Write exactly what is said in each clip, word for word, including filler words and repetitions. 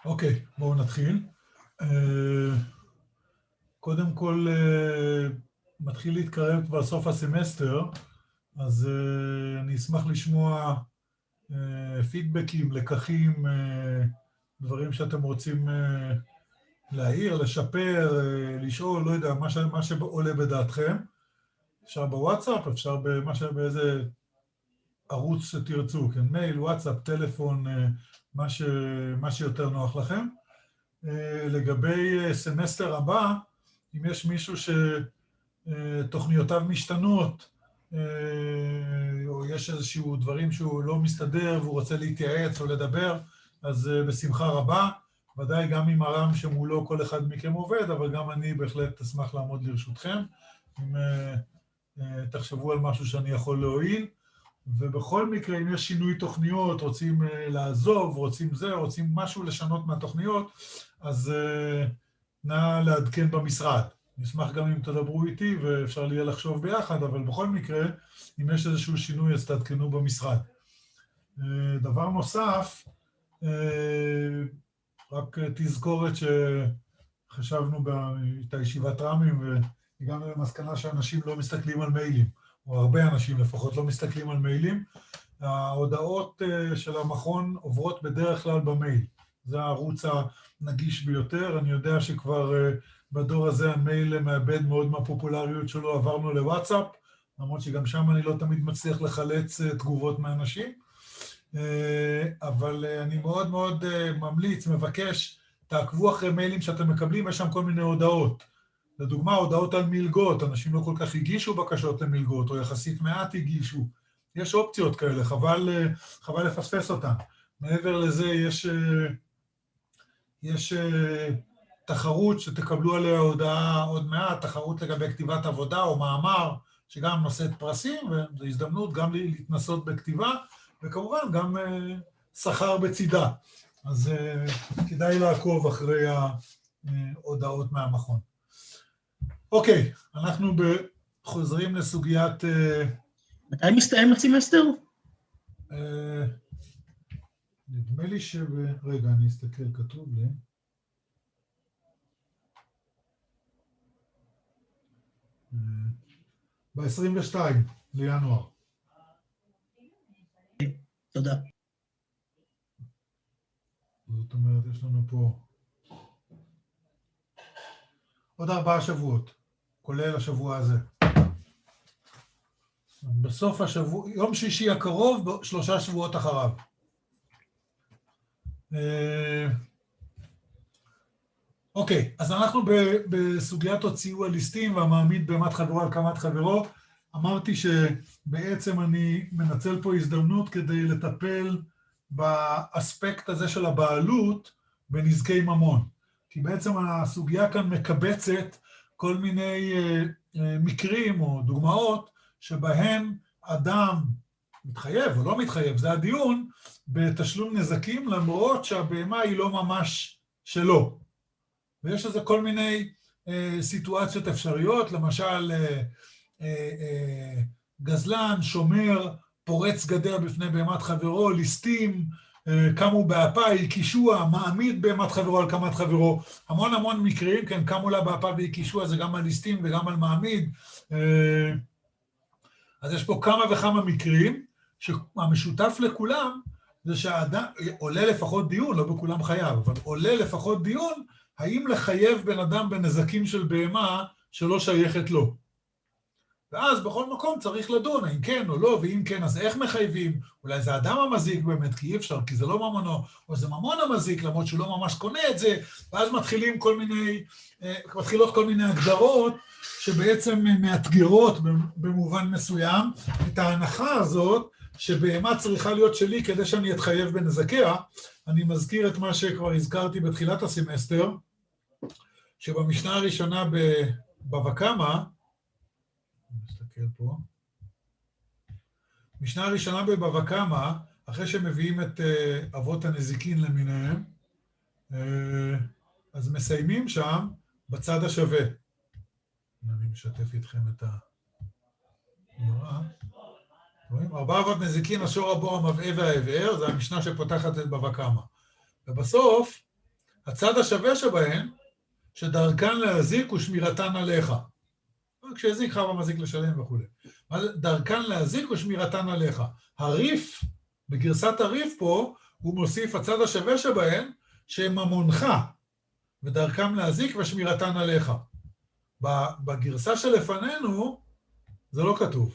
אוקיי, בואו נתחיל. קודם כל, מתחיל להתקרב כבר סוף הסמסטר, אז אני אשמח לשמוע פידבקים, לקחים, דברים שאתם רוצים להעיר, לשפר, לשאול, לא יודע, מה, ש... מה שעולה בדעתכם. אפשר בוואטסאפ, אפשר במה ש... באיזה ערוץ שתרצו, כן, מייל, וואטסאפ, טלפון, מה, ש... מה שיותר נוח לכם. לגבי סמסטר הבא, אם יש מישהו שתוכניותיו משתנות, או יש איזשהו דברים שהוא לא מסתדר והוא רוצה להתייעץ או לדבר, אז בשמחה רבה, ודאי גם עם הרם שמולו כל אחד מכם עובד, אבל גם אני בהחלט אשמח לעמוד לרשותכם, אם תחשבו על משהו שאני יכול להועיל, ובכל מקרה, אם יש שינוי תוכניות, רוצים לעזוב, רוצים זה, רוצים משהו לשנות מהתוכניות, אז נא לעדכן במשרד. נשמח גם אם תדברו איתי ואפשר לי לחשוב ביחד, אבל בכל מקרה, אם יש איזשהו שינוי, אז תעדכנו במשרד. דבר נוסף, רק תזכורת שחשבנו את הישיבת רמים, והגענו למסקנה שאנשים לא מסתכלים על מיילים, או הרבה אנשים לפחות לא מסתכלים על מיילים. ההודעות של המכון עוברות בדרך כלל במייל. זה הערוץ הנגיש ביותר. אני יודע שכבר בדור הזה המייל מאבד מאוד מהפופולריות שלו, עברנו לוואטסאפ, למרות שגם שם אני לא תמיד מצליח לחלץ תגובות מאנשים. אבל אני מאוד מאוד ממליץ, מבקש, תעקבו אחרי מיילים שאתם מקבלים, יש שם כל מיני הודעות. לדוגמה, הודעות על מלגות, אנשים לא כל כך הגישו בקשות למלגות, או יחסית מעט הגישו. יש אופציות כאלה, חבל, חבל לפספס אותן. מעבר לזה, יש, יש תחרות שתקבלו עליה הודעה עוד מעט, תחרות לגבי כתיבת עבודה או מאמר, שגם נושאת פרסים, וזו הזדמנות גם להתנסות בכתיבה, וכמובן גם שכר בצידה. אז כדאי לעקוב אחרי ההודעות מהמכון. אוקיי, אנחנו חוזרים לסוגיית... מתי מסתיים הסמסטר? נדמה לי ש... רגע, אני אסתכל, כתוב לי. ב-עשרים ושניים לינואר. תודה. זאת אומרת, יש לנו פה עוד ארבעה שבועות, כולל השבוע הזה. בסוף השבוע, יום שישי הקרוב, שלושה שבועות אחריו. אוקיי, אז אנחנו בסוגיית הוציאו הליסטים והמעמיד בהמת חברו על קמת חברו. אמרתי שבעצם אני מנצל פה הזדמנות כדי לטפל באספקט הזה של הבעלות בנזקי ממון. כי בעצם הסוגיה כאן מקבצת כל מיני מקרים או דוגמאות שבהם אדם מתחייב או לא מתחייב, זה הדיון, בתשלום נזקים למרות שהבהמה היא לא ממש שלו. ויש לזה כל מיני סיטואציות אפשריות, למשל גזלן, שומר, פורץ גדר בפני בהמת חברו, ליסטים, קמו באפה, הקישוע, מעמיד בהמת חברו על קמת חברו, המון המון מקרים, כן, קמו לה באפה והקישוע, זה גם על ליסטים וגם על מעמיד. אז יש פה כמה וכמה מקרים, שהמשותף לכולם, זה שהאדם, עולה לפחות דיון, לא בכולם חייב, אבל עולה לפחות דיון, האם לחייב בן אדם בנזקים של בהמה שלא שייכת לו. ואז בכל מקום צריך לדון, האם כן או לא, ואם כן, אז איך מחייבים? אולי זה אדם המזיק באמת, כי אי אפשר, כי זה לא ממונו, או זה ממון המזיק, למרות שהוא לא ממש קונה את זה, ואז מתחילים כל מיני, מתחילות כל מיני הגדרות, שבעצם מאתגרות במובן מסוים, את ההנחה הזאת, שבהמה צריכה להיות שלי כדי שאני אתחייב בנזקיה. אני מזכיר את מה שכבר הזכרתי בתחילת הסמסטר, שבמשנה הראשונה בבבא קמא, נסתכל פה, משנה הראשונה בבבא קמא, אחרי שמביאים את אבות הנזיקין למיניהם, אז מסיימים שם בצד השווה. אני משתף איתכם את המראה. ארבע אבות נזיקין, השור, הבור, המבעה והאבער, זה המשנה שפותחת את בבא קמא. ובסוף הצד השווה שבהן, שדרכן להזיק ושמירתן עליך. כשהזיק חייב המזיק לשלם וכו'. דרכן להזיק ושמירתן עליך. הריף, בגרסת הריף פה, הוא מוסיף הצד השווה שבהן, שממונך, ודרכם להזיק ושמירתן עליך. בגרסה שלפנינו, זה לא כתוב.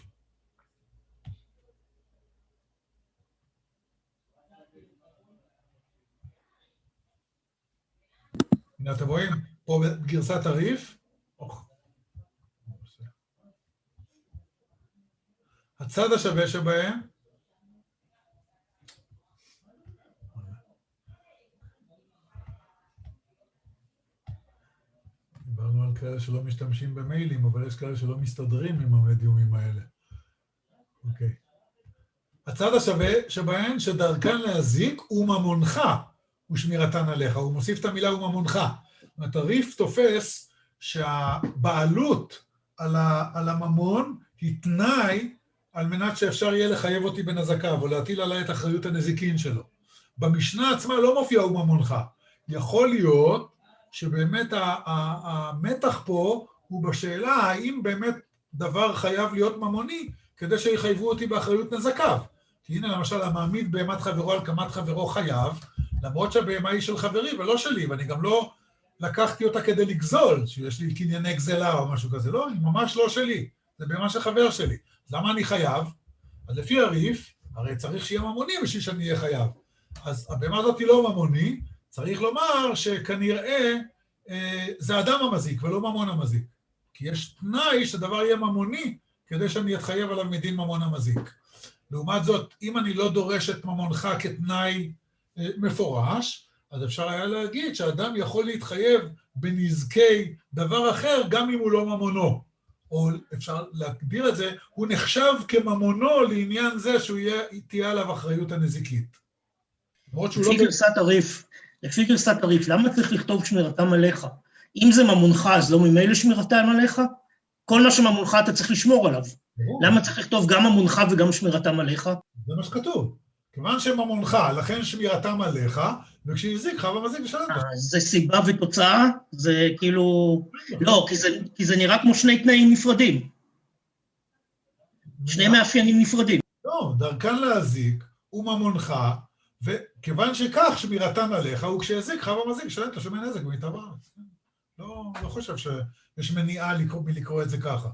הנה, אתם רואים, פה בגרסת הריף, הצד השווה שבהם, דיברנו על כאלה שלא משתמשים במיילים, אבל יש כאלה שלא מסתדרים עם המדיומים האלה. אוקיי. הצד השווה שבהן שדרכן להזיק וממונך ושמירתן עליך. הוא מוסיף את המילה וממונך. זאת אומרת, הריף תופס שהבעלות על, ה, על הממון היא תנאי על מנת שאפשר יהיה לחייב אותי בנזקיו, או להטיל עליי את אחריות הנזיקין שלו. במשנה עצמה לא מופיע וממונך. יכול להיות שבאמת המתח פה הוא בשאלה האם באמת דבר חייב להיות ממוני, כדי שיחייבו אותי באחריות נזקיו. כי הנה למשל, המעמיד בהמת חברו על קמת חברו חייב, למרות שהבהמה היא של חברי ולא שלי, ואני גם לא לקחתי אותה כדי לגזול, שיש לי קנייני גזלה או משהו כזה, לא, היא ממש לא שלי, זה בהמה של חבר שלי. אז למה אני חייב? אז לפי הריף, הרי צריך שיהיה ממוני בשביל שאני אהיה חייב. אז הבהמה הזאת היא לא ממוני, צריך לומר שכנראה אה, זה אדם המזיק ולא ממון המזיק. כי יש תנאי שדבר יהיה ממוני, כדי שאני אתחייב עליו מדין ממון המזיק. לעומת זאת, אם אני לא דורש את ממונך כתנאי אה, מפורש, אז אפשר היה להגיד שאדם יכול להתחייב בנזקי דבר אחר, גם אם הוא לא ממונו. או אפשר להגדיר את זה, הוא נחשב כממונו לעניין זה שהוא יהיה, תהיה עליו אחריות הנזיקית. לפי גרסת הריף, לפי גרסת הריף, למה צריך לכתוב שמירתם עליך? אם זה ממונך, אז לא ממילא שמירתם עליך? כל מה שממונך אתה צריך לשמור עליו. למה צריך לכתוב גם ממונך וגם שמירתם עליך? זה מה שכתוב. כיוון שממונך, לכן שמירתם עליך, וכשהזיק, חייב המזיק לשלם. זה סיבה ותוצאה? זה כאילו... לא, כי זה, כי זה נראה כמו שני תנאים נפרדים. שני מאפיינים נפרדים. לא, דרכן להזיק הוא ממונך, וכיוון שכך שמירתם עליך, וכשהזיק, חייב המזיק לשלם תשלומי נזק במיטב הארץ. לא, לא חושב שיש מניעה לקרוא, מלקרוא את זה ככה.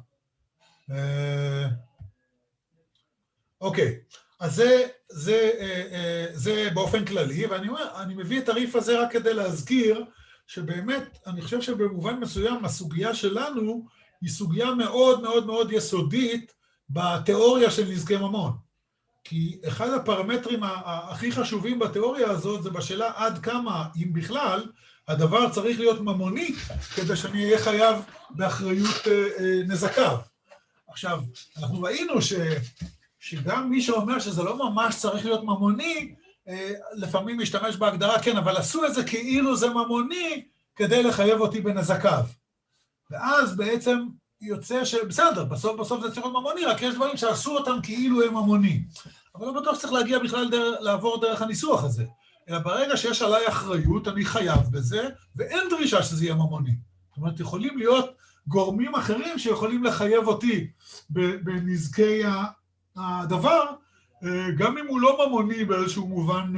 אוקיי. אז זה, זה, זה באופן כללי, ואני אומר, אני מביא את הריף הזה רק כדי להזכיר, שבאמת, אני חושב שבמובן מסוים, הסוגיה שלנו, היא סוגיה מאוד מאוד מאוד יסודית, בתיאוריה של נזקי ממון. כי אחד הפרמטרים הכי חשובים בתיאוריה הזאת, זה בשאלה עד כמה, אם בכלל, הדבר צריך להיות ממוני, כדי שאני אהיה חייב באחריות נזקיו. עכשיו, אנחנו ראינו ש... שגם מי שאומר שזה לא ממש צריך להיות ממוני, לפעמים משתמש בהגדרה, כן, אבל עשו את זה כאילו זה ממוני, כדי לחייב אותי בנזקיו. ואז בעצם יוצא שבסדר, בסוף בסוף זה צריך להיות ממוני, רק יש דברים שעשו אותם כאילו הם ממוני. אבל לא בטוח שצריך להגיע בכלל דרך, לעבור דרך הניסוח הזה. אלא ברגע שיש עליי אחריות, אני חייב בזה, ואין דרישה שזה יהיה ממוני. זאת אומרת, יכולים להיות גורמים אחרים שיכולים לחייב אותי בנזקי הדבר, גם אם הוא לא ממוני באיזשהו מובן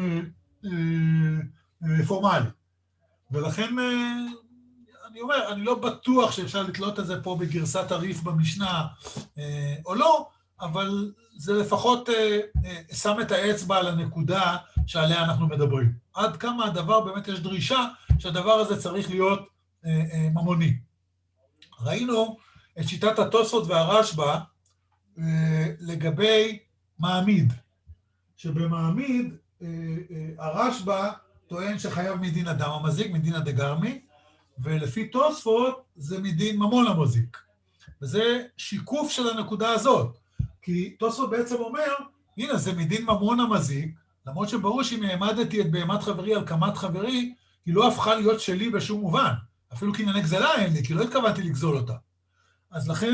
פורמלי. ולכן אני אומר, אני לא בטוח שאפשר לתלות את זה פה בגרסת הריף במשנה או לא, אבל זה לפחות שם את האצבע על הנקודה שעליה אנחנו מדברים. עד כמה הדבר, באמת יש דרישה שהדבר הזה צריך להיות ממוני. ראינו את שיטת התוספות והרשב"א לגבי מעמיד, שבמעמיד הרשב"א טוען שחייב מדין אדם המזיק, מדין הדגרמי, ולפי תוספות זה מדין ממון המזיק. וזה שיקוף של הנקודה הזאת, כי תוספות בעצם אומר, הנה זה מדין ממון המזיק, למרות שברור שאם העמדתי את בהמת חברי על קמת חברי, היא לא הפכה להיות שלי בשום מובן, אפילו קנייני גזלה אין לי, כי לא התכוונתי לגזול אותה. אז לכן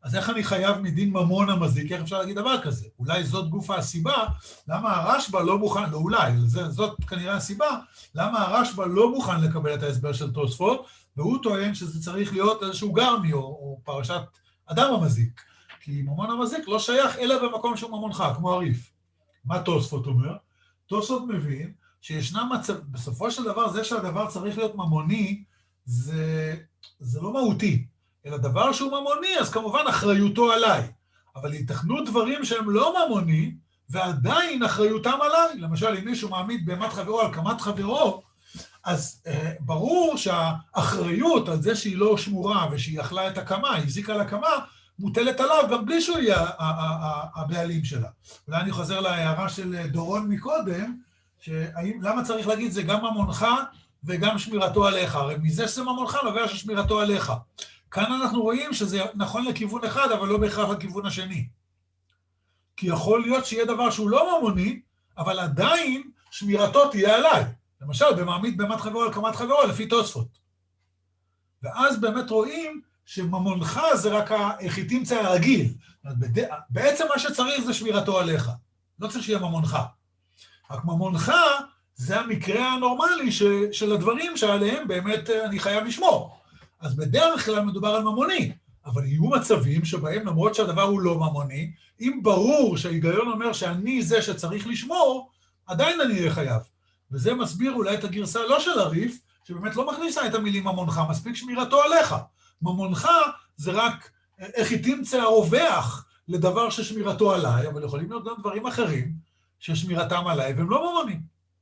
אז איך אני חייב מדין ממון המזיק? איך אפשר להגיד דבר כזה? אולי זאת גוף הסיבה, למה הרשב"א לא מוכן, לא אולי, זאת כנראה הסיבה, למה הרשב"א לא מוכן לקבל את ההסבר של תוספות, והוא טוען שזה צריך להיות איזשהו גרמי, או, או פרשת אדם המזיק. כי ממון המזיק לא שייך אלא במקום שהוא ממונך, כמו הריף. מה תוספות אומר? תוספות מבין שישנם מצב, בסופו של דבר, זה שהדבר צריך להיות ממוני, זה, זה לא מהותי. אלא דבר שהוא ממוני, אז כמובן אחריותו עליי. אבל ייתכנו דברים שהם לא ממוני, ועדיין אחריותם עליי. למשל, אם מישהו מעמיד בהמת חברו על קמת חברו, אז אה, ברור שהאחריות על זה שהיא לא שמורה, ושהיא אכלה את הקמה, היא הזיקה לקמה, מוטלת עליו, גם בלי שהוא יהיה הבעלים שלה. אולי אני חוזר להערה של דורון מקודם, שהאם, למה צריך להגיד זה גם ממונך וגם שמירתו עליך? הרי מזה שזה ממונך נובע ששמירתו עליך. כאן אנחנו רואים שזה נכון לכיוון אחד, אבל לא בהכרח לכיוון השני. כי יכול להיות שיהיה דבר שהוא לא ממוני, אבל עדיין שמירתו תהיה עליי. למשל, במעמיד בהמת חברו על קמת חברו, לפי תוספות. ואז באמת רואים שממונך זה רק החיתימצא הרגיל. בעצם מה שצריך זה שמירתו עליך. לא צריך שיהיה ממונך. רק ממונך זה המקרה הנורמלי של הדברים שעליהם באמת אני חייב לשמור. אז בדרך כלל מדובר על ממוני, אבל יהיו מצבים שבהם למרות שהדבר הוא לא ממוני, אם ברור שההיגיון אומר שאני זה שצריך לשמור, עדיין אני אהיה חייב. וזה מסביר אולי את הגרסה לא של הריף, שבאמת לא מכניסה את המילים ממונך, מספיק שמירתו עליך. ממונך זה רק איך היא תמצא הרווח לדבר ששמירתו עליי, אבל יכולים להיות גם דברים אחרים ששמירתם עליי, והם לא ממונים.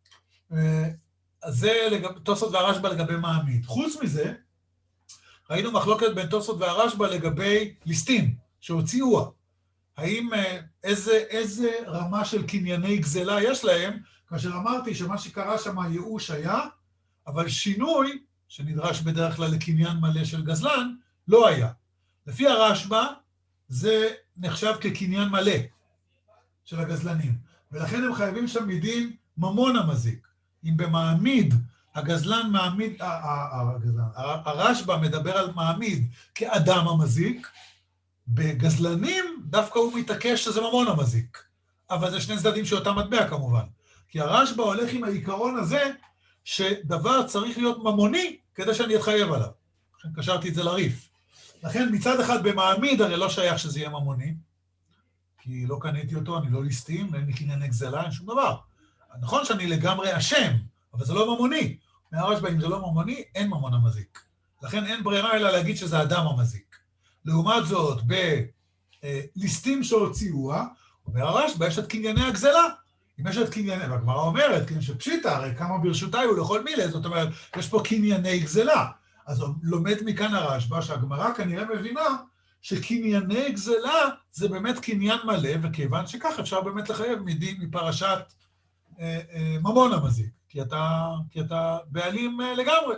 אז זה לגב, תוספות והרשב"א לגבי מעמיד. חוץ מזה, ראינו מחלוקת בין תוספות והרשב"א לגבי ליסטים שהוציאוה. האם איזה, איזה רמה של קנייני גזלה יש להם, כאשר אמרתי שמה שקרה שם הייאוש היה, אבל שינוי, שנדרש בדרך כלל לקניין מלא של גזלן, לא היה. לפי הרשב"א, זה נחשב כקניין מלא של הגזלנים, ולכן הם חייבים שם מדין ממון המזיק. אם במעמיד, הגזלן מעמיד, הרשב"א מדבר על מעמיד כאדם המזיק, בגזלנים דווקא הוא מתעקש שזה ממון המזיק. אבל זה שני צדדים שאותה מטבע כמובן. כי הרשב"א הולך עם העיקרון הזה, שדבר צריך להיות ממוני כדי שאני אתחייב עליו. לכן קשרתי את זה לריף. לכן מצד אחד במעמיד הרי לא שייך שזה יהיה ממוני, כי לא קניתי אותו, אני לא ליסטים, אין לי קנייני גזלה, אין שום דבר. נכון שאני לגמרי אשם, אבל זה לא ממוני. מהרשב"א, אם זה לא ממוני, אין ממון המזיק. לכן אין ברירה אלא להגיד שזה אדם המזיק. לעומת זאת, בליסטים שהוציאוה, אומר הרשב"א, יש את קנייני הגזלה. אם יש את קנייני, והגמרא אומרת, כן, שפשיטא, הרי כמה ברשותי הוא לכל מילה, זאת אומרת, יש פה קנייני גזלה. אז לומד מכאן הרשב"א, שהגמרא כנראה מבינה, שקנייני גזלה זה באמת קניין מלא, וכיוון שכך אפשר באמת לחייב מדין מפרשת אה, אה, ממון המזיק, כי אתה, כי אתה בעלים אה, לגמרי.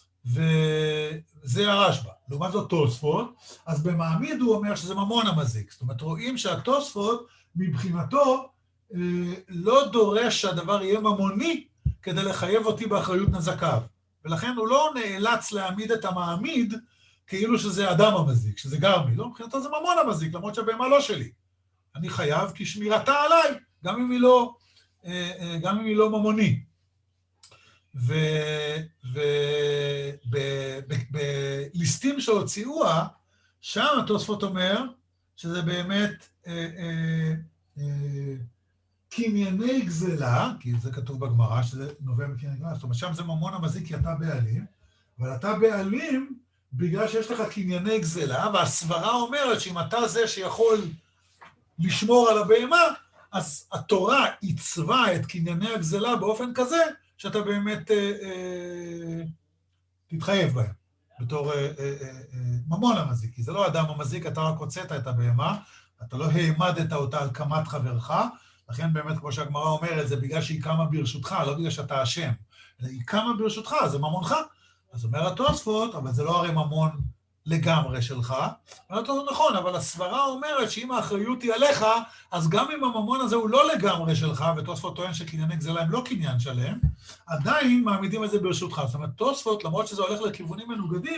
וזה הרשב"א. לעומת זאת תוספות, אז במעמיד הוא אומר שזה ממון המזיק. זאת אומרת, רואים שהתוספות מבחינתו אה, לא דורש שהדבר יהיה ממוני כדי לחייב אותי באחריות נזקיו. ולכן הוא לא נאלץ להעמיד את המעמיד כאילו שזה אדם המזיק, שזה גרמי. לא, מבחינתו זה ממון המזיק, למרות שהבהמה לא שלי. אני חייב כי שמירתה עליי, גם אם היא לא, גם אם היא לא ממוני. ובליסטים שהוציאוה, שם התוספות אומר שזה באמת קנייני גזלה, כי זה כתוב בגמרא, שזה נובע מקנייני גזלה, זאת אומרת, שם זה ממון המזיק כי אתה בעלים, אבל אתה בעלים בגלל שיש לך קנייני גזלה, והסברה אומרת שאם אתה זה שיכול לשמור על הבהמה, אז התורה עיצבה את קנייני הגזלה באופן כזה, שאתה באמת אה, אה, תתחייב בהם, בתור אה, אה, אה, ממון המזיק. כי זה לא אדם המזיק, אתה רק הוצאת את הבהמה, אתה לא העמדת אותה על קמת חברך, לכן באמת, כמו שהגמרא אומרת, זה בגלל שהיא קמה ברשותך, לא בגלל שאתה אשם, אלא היא קמה ברשותך, זה ממונך. אז אומר התוספות, אבל זה לא הרי ממון לגמרי שלך, אבל זה נכון, אבל הסברה אומרת שאם האחריות היא עליך, אז גם אם הממון הזה הוא לא לגמרי שלך, ותוספות טוען שקנייני גזלה הם לא קניין שלהם, עדיין מעמידים את זה ברשותך. זאת אומרת, תוספות, למרות שזה הולך לכיוונים מנוגדים,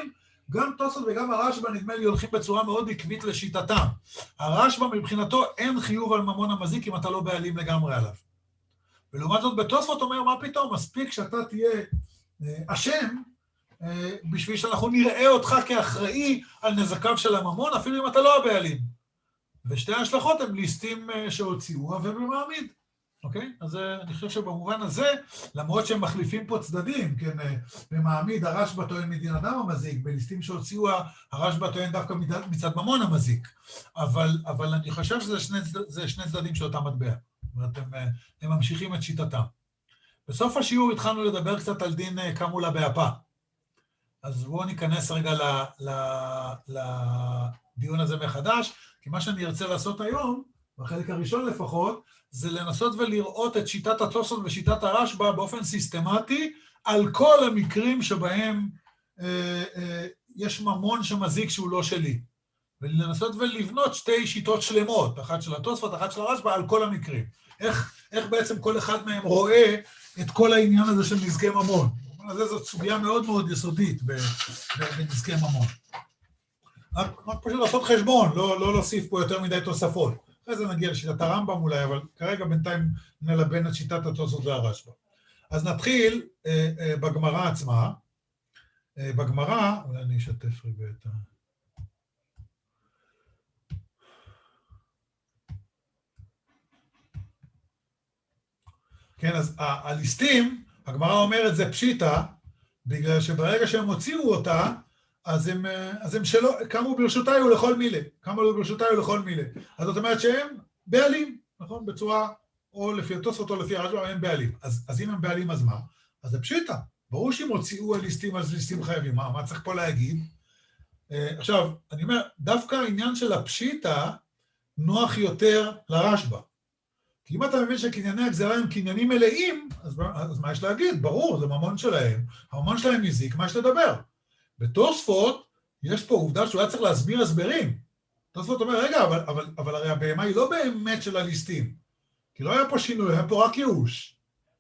גם תוספות וגם הרשב"א נדמה לי הולכים בצורה מאוד עקבית לשיטתם. הרשב"א מבחינתו אין חיוב על ממון המזיק אם אתה לא בעלים לגמרי עליו. ולעומת זאת בתוספות אומר, מה פתאום, מספיק שאתה תהיה אשם, בשביל שאנחנו נראה אותך כאחראי על נזקיו של הממון, אפילו אם אתה לא הבעלים. ושתי ההשלכות הן ליסטים שהוציאו ובמעמיד. אוקיי? אז אני חושב שבמובן הזה, למרות שהם מחליפים פה צדדים, כן, במעמיד הרשב"א טוען מדין אדם המזיק, בליסטים שהוציאו הרשב"א טוען דווקא מצד ממון המזיק. אבל, אבל אני חושב שזה שני, זה שני צדדים של אותה מטבע. זאת אומרת, הם, הם ממשיכים את שיטתם. בסוף השיעור התחלנו לדבר קצת על דין קמולה באפה. אז בואו ניכנס רגע ל, ל, לדיון הזה מחדש, כי מה שאני ארצה לעשות היום, בחלק הראשון לפחות, זה לנסות ולראות את שיטת התוספות ושיטת הרשב"א באופן סיסטמטי, על כל המקרים שבהם אה, אה, יש ממון שמזיק שהוא לא שלי. ולנסות ולבנות שתי שיטות שלמות, אחת של התוספות, אחת של הרשב"א, על כל המקרים. איך, איך בעצם כל אחד מהם רואה את כל העניין הזה של נזקי ממון. אז זאת סוגיה מאוד מאוד יסודית בנזקי ממון. רק, רק פשוט לעשות חשבון, לא, לא להוסיף פה יותר מדי תוספות. אחרי זה נגיע לשיטת הרמב"ם אולי, אבל כרגע בינתיים נלבן את שיטת התוספות והרשב"א. אז נתחיל אה, אה, בגמרא עצמה. אה, בגמרא, אולי אני אשתף רגע את ה... כן, אז הליסטים, הגמרא אומרת זה פשיטה, בגלל שברגע שהם הוציאו אותה, אז הם, אז הם שלא, קמו ברשותיי ולכל מילה, קמו ברשותיי ולכל מילה. אז זאת אומרת שהם בעלים, נכון? בצורה, או לפי התוספות או לפי הרשב"א, הם בעלים. אז, אז אם הם בעלים, אז מה? אז זה פשיטה. ברור שהם הוציאו הליסטים, אז ליסטים חייבים. מה, מה צריך פה להגיד? עכשיו, אני אומר, דווקא העניין של הפשיטה נוח יותר לרשב"א. כי אם אתה מבין שקנייני הגזרה הם קניינים מלאים, אז, אז מה יש להגיד? ברור, זה ממון שלהם. הממון שלהם מזיק, מה יש לדבר? בתוספות, יש פה עובדה שהוא היה צריך להסביר הסברים. תוספות אומר, רגע, אבל, אבל, אבל הרי הבהמה היא לא באמת של הליסטים. כי לא היה פה שינוי, היה פה רק ייאוש.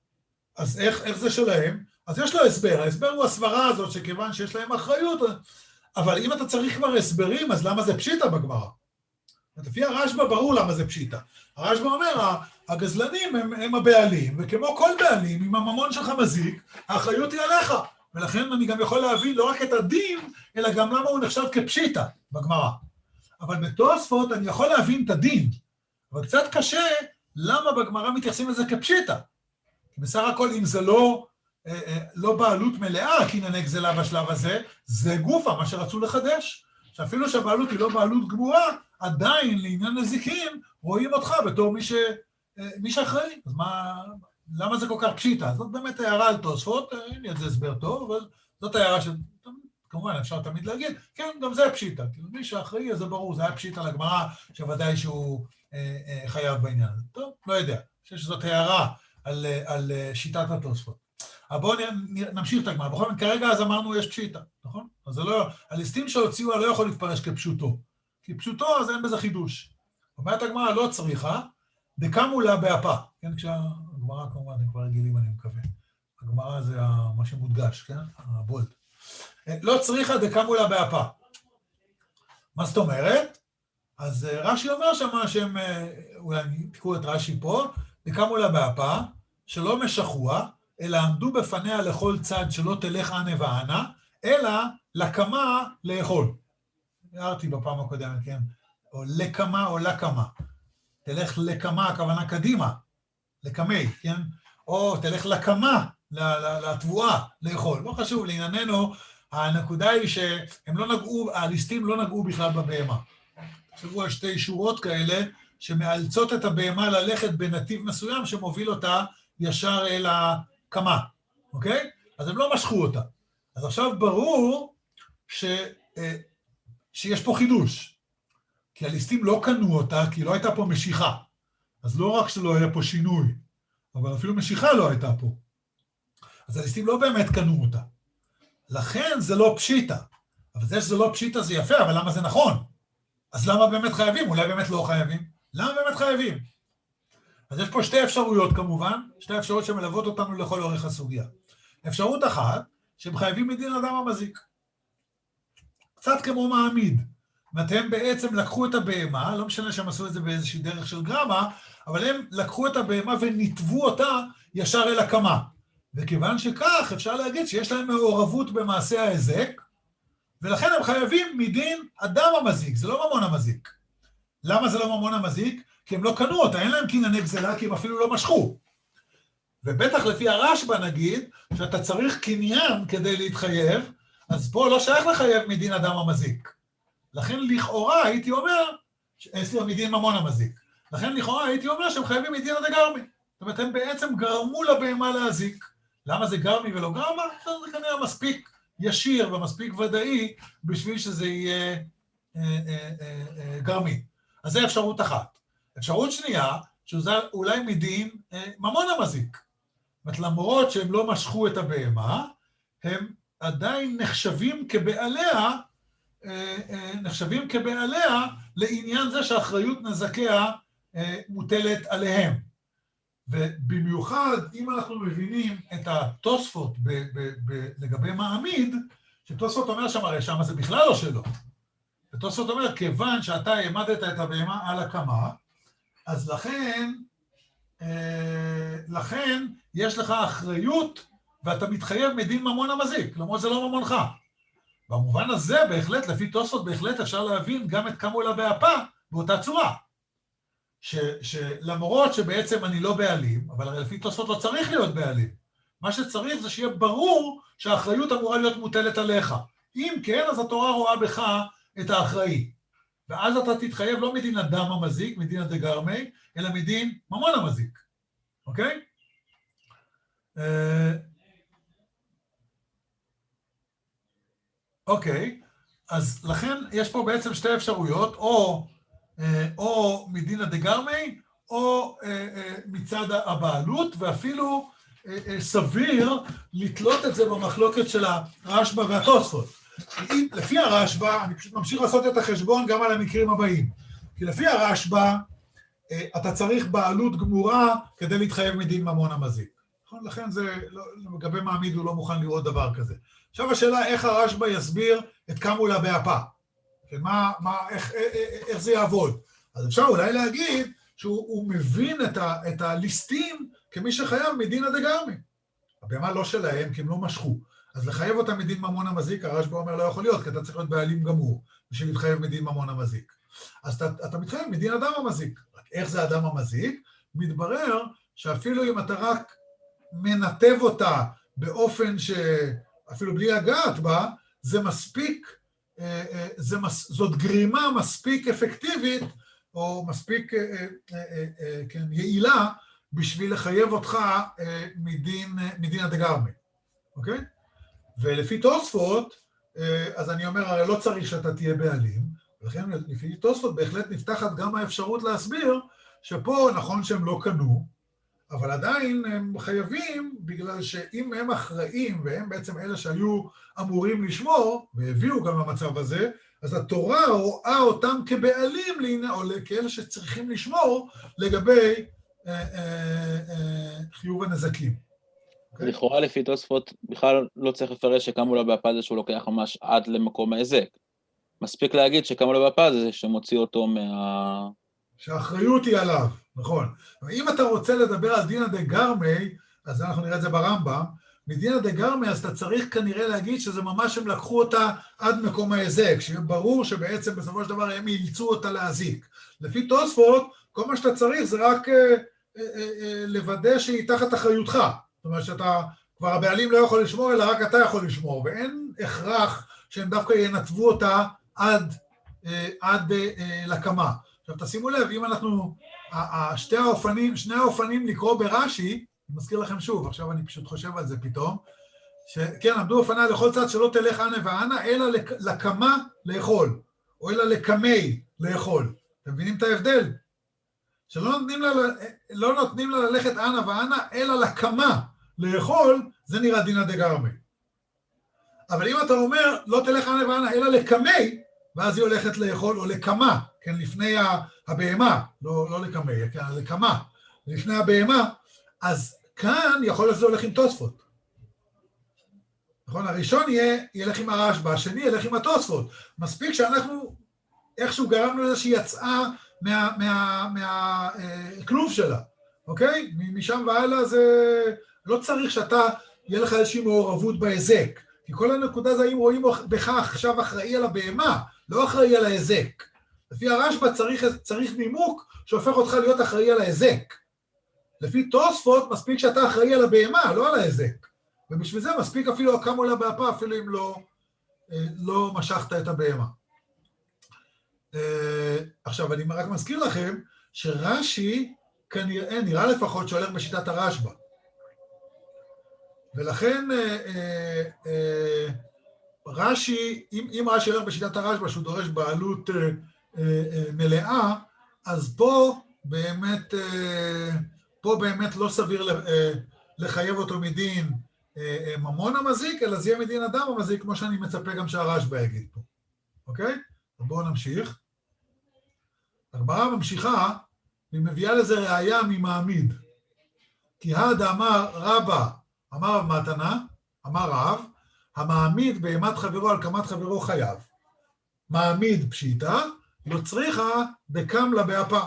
אז איך, איך זה שלהם? אז יש לו הסבר. ההסבר הוא הסברה הזאת, שכיוון שיש להם אחריות, אבל אם אתה צריך כבר הסברים, אז למה זה פשיטה בגמרא? לפי הרשב"א ברור למה זה פשיטה. הרשב"א אומר, הגזלנים הם, הם הבעלים, וכמו כל בעלים, אם הממון שלך מזיק, האחריות היא עליך. ולכן אני גם יכול להבין לא רק את הדין, אלא גם למה הוא נחשב כפשיטה בגמרא. אבל בתוספות אני יכול להבין את הדין, אבל קצת קשה למה בגמרא מתייחסים לזה כפשיטה. כי בסך הכל אם זה לא, לא בעלות מלאה, קנייני גזלה בשלב הזה, זה גופה, מה שרצו לחדש. שאפילו שהבעלות היא לא בעלות גמורה, עדיין לעניין נזיקין רואים אותך בתור מי, ש, מי שאחראי. אז מה, למה זה כל כך פשיטה? זאת באמת הערה על תוספות, אין לי את זה הסבר טוב, אבל זאת הערה שכמובן אפשר תמיד להגיד, כן, גם זה פשיטה. כאילו מי שאחראי, אז זה ברור, זה היה פשיטה לגמרא, שוודאי שהוא אה, אה, חייב בעניין. טוב, לא יודע. אני חושב שזאת הערה על, על שיטת התוספות. אבל בואו נמשיך את הגמרא. בכל מקרה, כרגע אז אמרנו יש פשיטה, נכון? אז זה לא, הליסטים שהוציאו לא יכול להתפרש כפשוטו. כי פשוטו, אז אין בזה חידוש. אומרת הגמרא לא צריכה, דקמולה באפה. כן, כשהגמרא כמובן, הם כבר רגילים, אני מקווה. הגמרא זה מה שמודגש, כן? הבולד. לא צריכה דקמולה באפה. מה זאת אומרת? אז רש"י אומר שמה שהם, אולי תקעו את רש"י פה, דקמולה באפה, שלא משחוע, אלא עמדו בפניה לכל צד שלא תלך ענה וענה, אלא לקמה לאכול. הערתי בפעם הקודמת, כן? או לקמה או לקמה. תלך לקמה, הכוונה קדימה, לקמי, כן? או תלך לקמה, לתבואה, לאכול. לא חשוב, לענייננו, הנקודה היא שהם לא נגעו, הליסטים לא נגעו בכלל בבהמה. תחשבו על שתי שורות כאלה, שמאלצות את הבהמה ללכת בנתיב מסוים, שמוביל אותה ישר אל הקמה, אוקיי? אז הם לא משכו אותה. אז עכשיו ברור ש, שיש פה חידוש. כי הליסטים לא קנו אותה, כי לא הייתה פה משיכה. אז לא רק שלא היה פה שינוי, אבל אפילו משיכה לא הייתה פה. אז הליסטים לא באמת קנו אותה. לכן זה לא פשיטה. אבל זה שזה לא פשיטה זה יפה, אבל למה זה נכון? אז למה באמת חייבים? אולי באמת לא חייבים? למה באמת חייבים? אז יש פה שתי אפשרויות כמובן, שתי אפשרויות שמלוות אותנו לכל אורך הסוגיה. אפשרות אחת, שהם חייבים מדין אדם המזיק. קצת כמו מעמיד. והם בעצם לקחו את הבהמה, לא משנה שהם עשו את זה באיזושהי דרך של גרמה, אבל הם לקחו את הבהמה ונתבו אותה ישר אל הקמה. וכיוון שכך, אפשר להגיד שיש להם מעורבות במעשה ההזק, ולכן הם חייבים מדין אדם המזיק, זה לא ממון המזיק. למה זה לא ממון המזיק? כי הם לא קנו אותה, אין להם קנייני גזלה, כי הם אפילו לא משכו. ובטח לפי הרשב"א נגיד, שאתה צריך קניין כדי להתחייב, אז פה לא שייך לחייב מדין אדם המזיק. לכן לכאורה הייתי אומר, סליחה, מדין ממון המזיק. לכן לכאורה הייתי אומר שהם חייבים מדין הדגרמי. זאת אומרת, הם בעצם גרמו לבהמה להזיק. למה זה גרמי ולא גרמה? זה כנראה מספיק ישיר ומספיק ודאי בשביל שזה יהיה אה, אה, אה, אה, גרמי. אז זה אפשרות אחת. אפשרות שנייה, שזה אולי מדין אה, ממון המזיק. זאת אומרת, למרות שהם לא משכו את הבהמה, הם עדיין נחשבים כבעליה, אה, אה, נחשבים כבעליה לעניין זה שהאחריות נזקיה אה, מוטלת עליהם. ובמיוחד, אם אנחנו מבינים את התוספות ב- ב- ב- לגבי מעמיד, שתוספות אומר שם, הרי שם זה בכלל לא שלו. ותוספות אומר, כיוון שאתה העמדת את הבהמה על הקמה, אז לכן, אה, לכן יש לך אחריות, ואתה מתחייב מדין ממון המזיק, למרות זה לא ממונך. במובן הזה, בהחלט, לפי תוספות, בהחלט אפשר להבין גם את קמולה בהפה באותה צורה. ש, שלמרות שבעצם אני לא בעלים, אבל הרי לפי תוספות לא צריך להיות בעלים. מה שצריך זה שיהיה ברור שהאחריות אמורה להיות מוטלת עליך. אם כן, אז התורה רואה בך את האחראי. ואז אתה תתחייב לא מדין אדם המזיק, מדין הדגרמי, אלא מדין ממון המזיק. אוקיי? אוקיי, אז לכן יש פה בעצם שתי אפשרויות, או... או מדין הדגרמי, או מצד הבעלות, ואפילו סביר לתלות את זה במחלוקת של הרשב"א והתוספות. לפי הרשב"א, אני פשוט ממשיך לעשות את החשבון גם על המקרים הבאים, כי לפי הרשב"א, אתה צריך בעלות גמורה כדי להתחייב מדין ממון המזיק. לכן זה, לגבי מעמיד הוא לא מוכן לראות דבר כזה. עכשיו השאלה איך הרשב"א יסביר את קמולה בהפה. מה, מה, איך, איך זה יעבוד? אז אפשר אולי להגיד שהוא מבין את, ה, את הליסטים כמי שחייב מדין הדגרמי. הבהמה לא שלהם, כי הם לא משכו. אז לחייב אותם מדין ממון המזיק, הרשב"א אומר לא יכול להיות, כי אתה צריך להיות בעלים גמור, בשביל להתחייב מדין ממון המזיק. אז אתה, אתה מתחייב מדין אדם המזיק. רק איך זה אדם המזיק? מתברר שאפילו אם אתה רק מנתב אותה באופן שאפילו בלי לגעת בה, זה מספיק, זה, זאת גרימה מספיק אפקטיבית, או מספיק כן, יעילה, בשביל לחייב אותך מדין, מדין הדגרמי. אוקיי? ולפי תוספות, אז אני אומר, הרי לא צריך שאתה תהיה בעלים, ולכן לפי תוספות בהחלט נפתחת גם האפשרות להסביר, שפה נכון שהם לא קנו, אבל עדיין הם חייבים, בגלל שאם הם אחראים, והם בעצם אלה שהיו אמורים לשמור, והביאו גם למצב הזה, אז התורה רואה אותם כבעלים, או כאלה שצריכים לשמור, לגבי אה, אה, אה, חיוב הנזקים. לכאורה לפי תוספות, בכלל לא צריך לפרש שקמולה בהפה זה שהוא לוקח ממש עד למקום ההזק. מספיק להגיד שקמולה בהפה זה שמוציא אותו מה... שהאחריות היא עליו, נכון. אם אתה רוצה לדבר על דינא דגרמי, אז אנחנו נראה את זה ברמב"ם, מדינא דגרמי, אז אתה צריך כנראה להגיד שזה ממש הם לקחו אותה עד מקום ההזק, שיהיה ברור שבעצם בסופו של דבר הם אילצו אותה להזיק. לפי תוספות, כל מה שאתה צריך זה רק אה, אה, אה, לוודא שהיא תחת אחריותך. זאת אומרת שאתה, כבר הבעלים לא יכול לשמור, אלא רק אתה יכול לשמור, ואין הכרח שהם דווקא ינתבו אותה עד, אה, עד אה, לקמה. עכשיו תשימו לב, אם אנחנו, שתי האופנים, שני האופנים לקרוא ברש"י, אני מזכיר לכם שוב, עכשיו אני פשוט חושב על זה פתאום, שכן, עמדו אופניה לכל צד שלא תלך אנה ואנה, אלא לקמה לאכול, או אלא לקמי לאכול. אתם מבינים את ההבדל? שלא נותנים לה, לא נותנים לה ללכת אנה ואנה, אלא לקמה לאכול, זה נראה דינא דגרמי. אבל אם אתה אומר, לא תלך אנה ואנה, אלא לקמי, ואז היא הולכת לאכול, או לקמה, כן, לפני הבהמה, לא, לא לקמי, כן, לקמה, לפני הבהמה, אז כאן יכול להיות שזה הולך עם תוספות. נכון? הראשון יהיה, ילך עם הרשב"א, השני ילך עם התוספות. מספיק שאנחנו, איכשהו גרמנו לזה שהיא יצאה מה, מה, מה, אה, כלוב שלה, אוקיי? משם והלאה זה, לא צריך שאתה, יהיה לך איזושהי מעורבות בהיזק. כי כל הנקודה זה, אם רואים בך עכשיו אחראי על הבהמה, לא אחראי על ההיזק. לפי הרשב"א צריך, צריך נימוק שהופך אותך להיות אחראי על ההיזק. לפי תוספות, מספיק שאתה אחראי על הבהמה, לא על ההיזק. ובשביל זה מספיק אפילו הקם עולה באפה, אפילו אם לא, לא משכת את הבהמה. עכשיו, אני רק מזכיר לכם שרש"י כנראה, נראה לפחות שהולך בשיטת הרשב"א. ולכן רש"י, אם, אם רש"י הולך בשיטת הרשב"א שהוא דורש בעלות מלאה, אז פה באמת, פה באמת לא סביר לחייב אותו מדין ממון המזיק, אלא זה יהיה מדין אדם המזיק, כמו שאני מצפה גם שהרשב"א יגיד פה. אוקיי? אז בואו נמשיך. הגמרא ממשיכה, והיא מביאה לזה ראיה ממעמיד. כי הד אמר רבא, אמר רב מתנה, אמר רב, המעמיד בהמת חברו על קמת חברו חייב. מעמיד פשיטה, לא צריכה דקם לה באפה.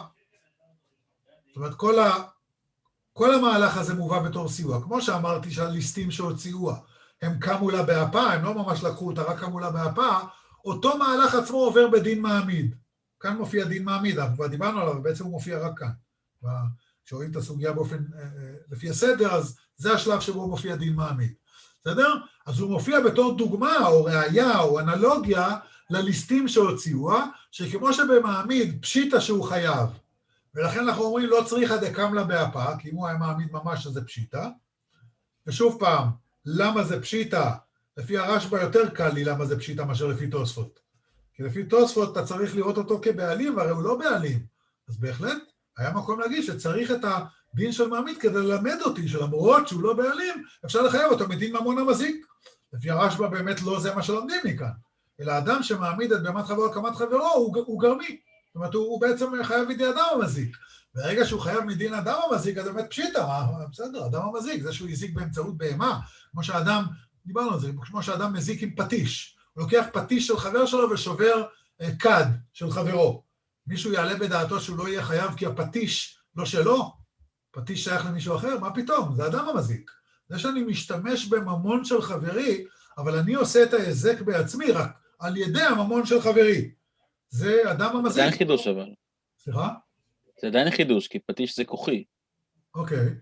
זאת אומרת, כל, ה, כל המהלך הזה מובא בתור סיוע. כמו שאמרתי שהליסטים שהוציאוה, הם קמו לה באפה, הם לא ממש לקחו אותה, רק קמו לה באפה, אותו מהלך עצמו עובר בדין מעמיד. כאן מופיע דין מעמיד, אנחנו כבר דיברנו עליו, ובעצם הוא מופיע רק כאן. כשרואים את הסוגיה באופן, לפי הסדר, אז זה השלב שבו מופיע דין מעמיד. בסדר? אז הוא מופיע בתור דוגמה, או ראיה, או אנלוגיה, לליסטים שהוציאוה, שכמו שבמעמיד פשיטה שהוא חייב, ולכן אנחנו אומרים לא צריכה דקם לה באפה, כי אם הוא היה מעמיד ממש אז זה פשיטה, ושוב פעם, למה זה פשיטה? לפי הרשב"א יותר קל לי למה זה פשיטה מאשר לפי תוספות. כי לפי תוספות אתה צריך לראות אותו כבעלים, והרי הוא לא בעלים. אז בהחלט היה מקום להגיד שצריך את הדין של מעמיד כדי ללמד אותי, שלמרות שהוא לא בעלים, אפשר לחייב אותו מדין ממון המזיק. לפי הרשב"א באמת לא זה מה שלומדים מכאן. אלא אדם שמעמיד את בהמת חברו על קמת חברו, הוא, הוא גרמי. זאת אומרת, הוא, הוא בעצם חייב מדין אדם המזיק. ברגע שהוא חייב מדין אדם המזיק, אז באמת פשיטה, בסדר, אדם המזיק, זה שהוא הזיק באמצעות בהמה, כמו שאדם, דיברנו על זה, כמו שאדם מזיק עם פטיש. הוא לוקח פטיש של חבר שלו ושובר אה, קד של חברו. מישהו יעלה בדעתו שהוא לא יהיה חייב כי הפטיש לא שלו, פטיש שייך למישהו אחר, מה פתאום? זה אדם המזיק. זה שאני משתמש בממון של חברי, אבל אני עושה את ההיזק בעצמי, רק על ידי הממון של חברי. זה אדם המזיק. זה עדיין חידוש אבל. סליחה? זה עדיין חידוש, כי פטיש זה כוחי. אוקיי.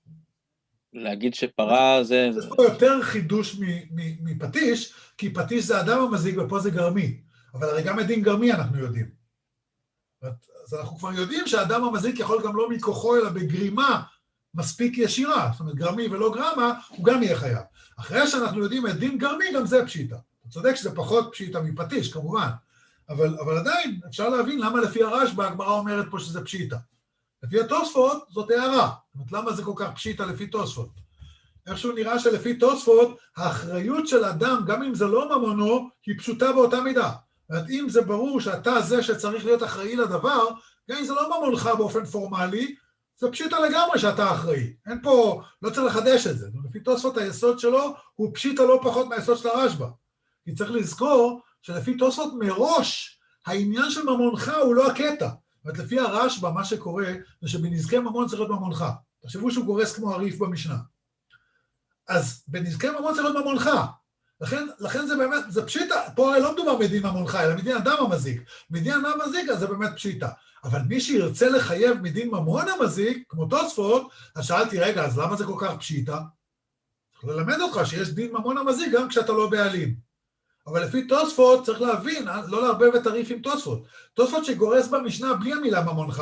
להגיד שפרה זה... זה פה יותר חידוש מפטיש, כי פטיש זה אדם המזיק ופה זה גרמי. אבל הרי גם מדין גרמי אנחנו יודעים. אז אנחנו כבר יודעים שהאדם המזיק יכול גם לא מכוחו, אלא בגרימה מספיק ישירה. זאת אומרת, גרמי ולא גרמה, הוא גם יהיה חייב. אחרי שאנחנו יודעים את דין גרמי, גם זה פשיטה. אתה צודק שזה פחות פשיטה מפטיש, כמובן. אבל, אבל עדיין אפשר להבין למה לפי הרשב"א הגמרא אומרת פה שזה פשיטה. לפי התוספות זאת הערה. זאת אומרת, למה זה כל כך פשיטה לפי תוספות? איכשהו נראה שלפי תוספות, האחריות של אדם, גם אם זה לא ממונו, היא פשוטה באותה מידה. זאת אומרת, אם זה ברור שאתה זה שצריך להיות אחראי לדבר, גם אם זה לא ממונך באופן פורמלי, זה פשיטה לגמרי שאתה אחראי. אין פה, לא צריך לחדש את זה. לפי תוספות היסוד שלו, הוא פשיטה לא פחות מהיסוד של הרשב"א. כי צריך לזכור שלפי תוספות מראש, העניין של ממונך הוא לא הקטע. זאת אומרת, לפי הרשב"א, מה שקורה, זה שבנזקי ממון צריך להיות ממונך. תחשבו שהוא גורס כמו הריף במשנה. אז בנזקי ממון צריך להיות ממונך. לכן, לכן זה באמת, זה פשיטה. פה הרי לא מדובר מדין ממונך, אלא מדין אדם המזיק. מדין אדם המזיק, אז זה באמת פשיטה. אבל מי שירצה לחייב מדין ממון המזיק, כמו תוספות, אז שאלתי, רגע, אז למה זה כל כך פשיטה? צריך ללמד אותך שיש דין ממון המזיק גם כשאתה לא בעלים. אבל לפי תוספות צריך להבין, לא לערבב את הריף עם תוספות. תוספות שגורס במשנה בלי המילה ממונך,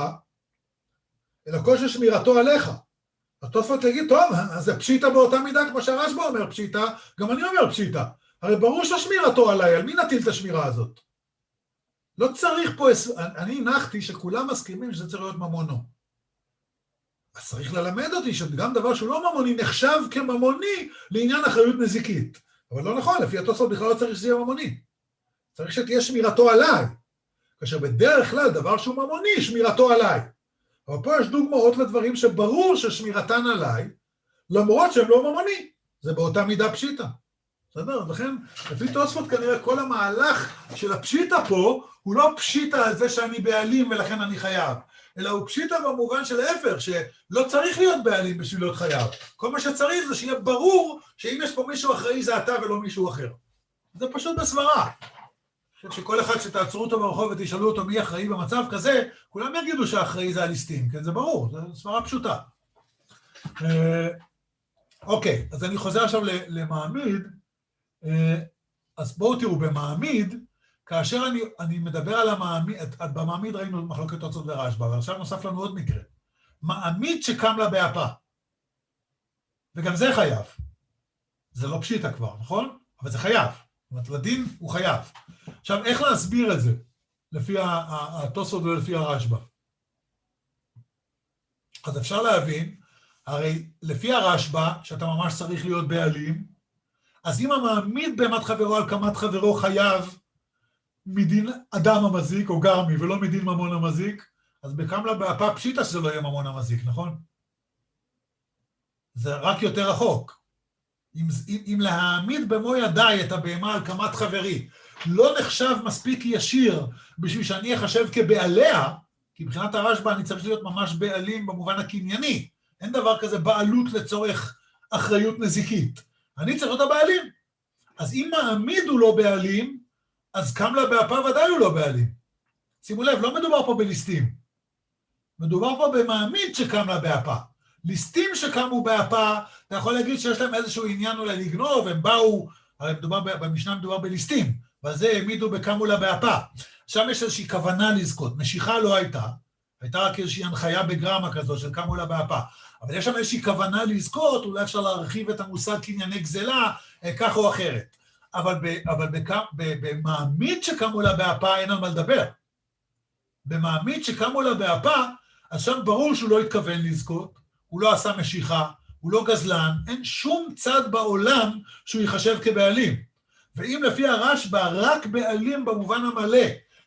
אלא כל ששמירתו עליך. התוספות להגיד, טוב, אז זה פשיטה באותה מידה, כמו שהרשב"א אומר פשיטה, גם אני אומר פשיטה. הרי ברור ששמירתו עליי, על מי נטיל את השמירה הזאת? לא צריך פה, אני הנחתי שכולם מסכימים שזה צריך להיות ממונו. אז צריך ללמד אותי שגם דבר שהוא לא ממוני נחשב כממוני לעניין אחריות נזיקית. אבל לא נכון, לפי התוספות בכלל לא צריך שזה יהיה ממוני. צריך שתהיה שמירתו עליי. כאשר בדרך כלל דבר שהוא ממוני, שמירתו עליי. אבל פה יש דוגמאות לדברים שברור ששמירתן עליי, למרות שהם לא ממוני. זה באותה מידה פשיטה. בסדר? לכן, לפי תוספות כנראה כל המהלך של הפשיטה פה, הוא לא פשיטה על זה שאני בעלים ולכן אני חייב, אלא הוא פשיטה במובן של ההפך, שלא צריך להיות בעלים בשביל להיות חייב. כל מה שצריך זה שיהיה ברור שאם יש פה מישהו אחראי זה אתה ולא מישהו אחר. זה פשוט בסברה. שכל אחד שתעצרו אותו ברחוב ותשאלו אותו מי אחראי במצב כזה, כולם יגידו שהאחראי זה הליסטים, כן? זה ברור, זה סברה פשוטה. אוקיי, אז אני חוזר עכשיו למעמיד. אז בואו תראו, במעמיד, כאשר אני, אני מדבר על המעמיד, במעמיד ראינו מחלוקת תוצאות ורשב"א, אבל עכשיו נוסף לנו עוד מקרה. מעמיד שקם לה באפה, וגם זה חייב. זה לא פשיטה כבר, נכון? אבל זה חייב. זאת אומרת, לדין הוא חייב. עכשיו, איך להסביר את זה? לפי התוספות ולפי הרשב"א. אז אפשר להבין, הרי לפי הרשב"א, שאתה ממש צריך להיות בעלים, אז אם המעמיד בהמת חברו על קמת חברו חייב מדין אדם המזיק או גרמי ולא מדין ממון המזיק, אז בקם לה באפה פשיטה שזה לא יהיה ממון המזיק, נכון? זה רק יותר רחוק. אם, אם, אם להעמיד במו ידיי את הבהמה על קמת חברי לא נחשב מספיק ישיר בשביל שאני אחשב כבעליה, כי מבחינת הרשב"א אני צריך להיות ממש בעלים במובן הקנייני, אין דבר כזה בעלות לצורך אחריות נזיקית. אני צריך להיות הבעלים. אז אם מעמיד הוא לא בעלים, אז קם לה באפה ודאי הוא לא בעלים. שימו לב, לא מדובר פה בליסטים. מדובר פה במעמיד שקם לה באפה. ליסטים שקמו באפה, אתה יכול להגיד שיש להם איזשהו עניין אולי לגנוב, הם באו, הרי מדובר, במשנה מדובר בליסטים, וזה העמידו בקמו לה באפה. שם יש איזושהי כוונה לזכות, משיכה לא הייתה, הייתה רק איזושהי הנחיה בגרמה כזו של קמו לה באפה, אבל יש שם איזושהי כוונה לזכות, אולי אפשר להרחיב את המושג קנייני גזלה, כך או אחרת. אבל, ב, אבל בק, ב, במעמיד שקמו לה באפה אין על מה לדבר. במעמיד שקמו לה באפה, אז שם ברור שהוא לא התכוון לזכות, הוא לא עשה משיכה, הוא לא גזלן, אין שום צד בעולם שהוא ייחשב כבעלים. ואם לפי הרשב"א רק בעלים במובן המלא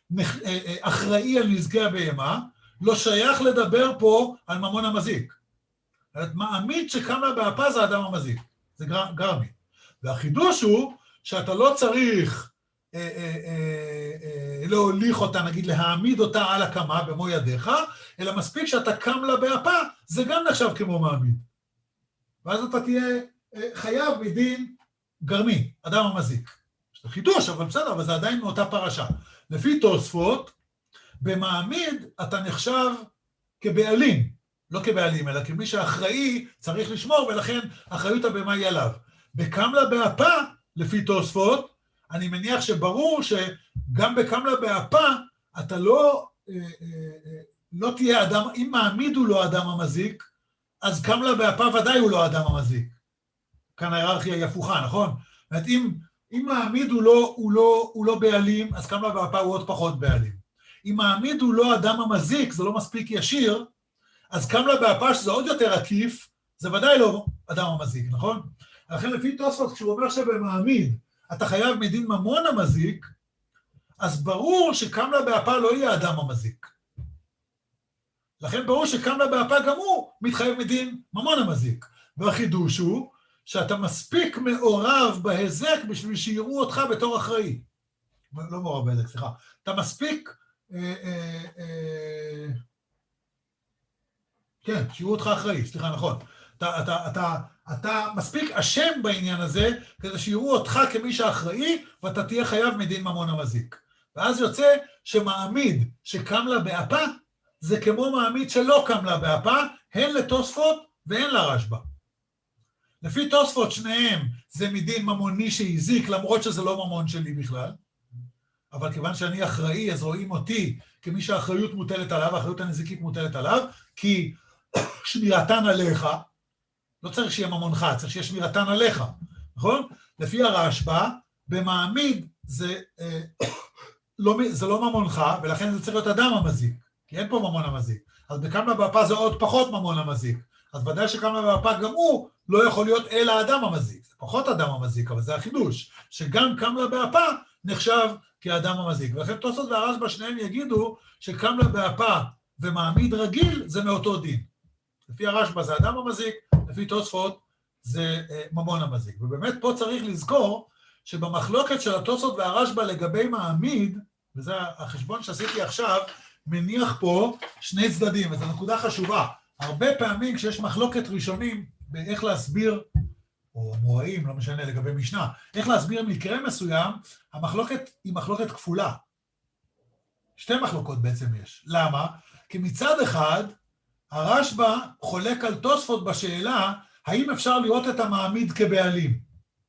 אחראי על נזקי הבהמה, לא שייך לדבר פה על ממון המזיק. מעמיד שקם לה באפה זה האדם המזיק, זה גרמי. והחידוש הוא שאתה לא צריך אה, אה, אה, אה, להוליך אותה, נגיד להעמיד אותה על הקמה במו ידיך, אלא מספיק שאתה קם לה באפה, זה גם נחשב כמו מעמיד. ואז אתה תהיה אה, חייב מדין גרמי, אדם המזיק. זה חידוש, אבל בסדר, אבל זה עדיין מאותה פרשה. לפי תוספות, במעמיד אתה נחשב כבעלים, לא כבעלים, אלא כמי שאחראי צריך לשמור, ולכן אחריות הבהמה היא עליו. בקם לה באפה, לפי תוספות, אני מניח שברור שגם בקם לה באפה, אתה לא, לא תהיה אדם, אם מעמיד הוא לא אדם המזיק, אז קם לה באפה ודאי הוא לא אדם המזיק. כאן ההיררכיה היא הפוכה, נכון? זאת אומרת, אם, אם מעמיד הוא לא, הוא, לא, הוא לא בעלים, אז קם לה באפה הוא עוד פחות בעלים. אם מעמיד הוא לא אדם המזיק, זה לא מספיק ישיר, אז קם לה באפה שזה עוד יותר עקיף, זה ודאי לא אדם המזיק, נכון? לכן לפי תוספות, כשהוא אומר שבמעמיד אתה חייב מדין ממון המזיק, אז ברור שקם לה באפה לא יהיה אדם המזיק. לכן ברור שקם לה באפה גם הוא מתחייב מדין ממון המזיק. והחידוש הוא שאתה מספיק מעורב בהזק בשביל שיראו אותך בתור אחראי. לא מעורב בהזק, סליחה. אתה מספיק... אה, אה, אה, כן, שיראו אותך אחראי, סליחה, נכון. אתה, אתה, אתה, אתה מספיק אשם בעניין הזה, כדי שיראו אותך כמי שאחראי, ואתה תהיה חייב מדין ממון המזיק. ואז יוצא שמעמיד שקם לה באפה, זה כמו מעמיד שלא קם לה באפה, הן לתוספות והן לרשב"א. לפי תוספות שניהם זה מדין ממוני שהזיק, למרות שזה לא ממון שלי בכלל, אבל כיוון שאני אחראי, אז רואים אותי כמי שהאחריות מוטלת עליו, האחריות הנזיקית מוטלת עליו, כי שמירתן עליך, לא צריך שיהיה ממונך, צריך שיהיה שמירתן עליך, נכון? לפי הרשב"א, במעמיד זה, אה, לא, זה לא ממונך, ולכן זה צריך להיות אדם המזיק, כי אין פה ממון המזיק. אז בקם לה באפה זה עוד פחות ממון המזיק. אז ודאי שקם לה באפה גם הוא לא יכול להיות אלא האדם המזיק. זה פחות אדם המזיק, אבל זה החידוש, שגם קם לה באפה נחשב כאדם המזיק. ולכן תוספות והרשב"א שניהם יגידו שקם לה באפה ומעמיד רגיל זה מאותו דין. לפי הרשב"א זה אדם המזיק, לפי תוספות זה ממון המזיק. ובאמת פה צריך לזכור שבמחלוקת של התוספות והרשב"א לגבי מעמיד, וזה החשבון שעשיתי עכשיו, מניח פה שני צדדים, וזו נקודה חשובה. הרבה פעמים כשיש מחלוקת ראשונים באיך להסביר, או מוראים, לא משנה, לגבי משנה, איך להסביר מקרה מסוים, המחלוקת היא מחלוקת כפולה. שתי מחלוקות בעצם יש. למה? כי מצד אחד, הרשב"א חולק על תוספות בשאלה, האם אפשר לראות את המעמיד כבעלים?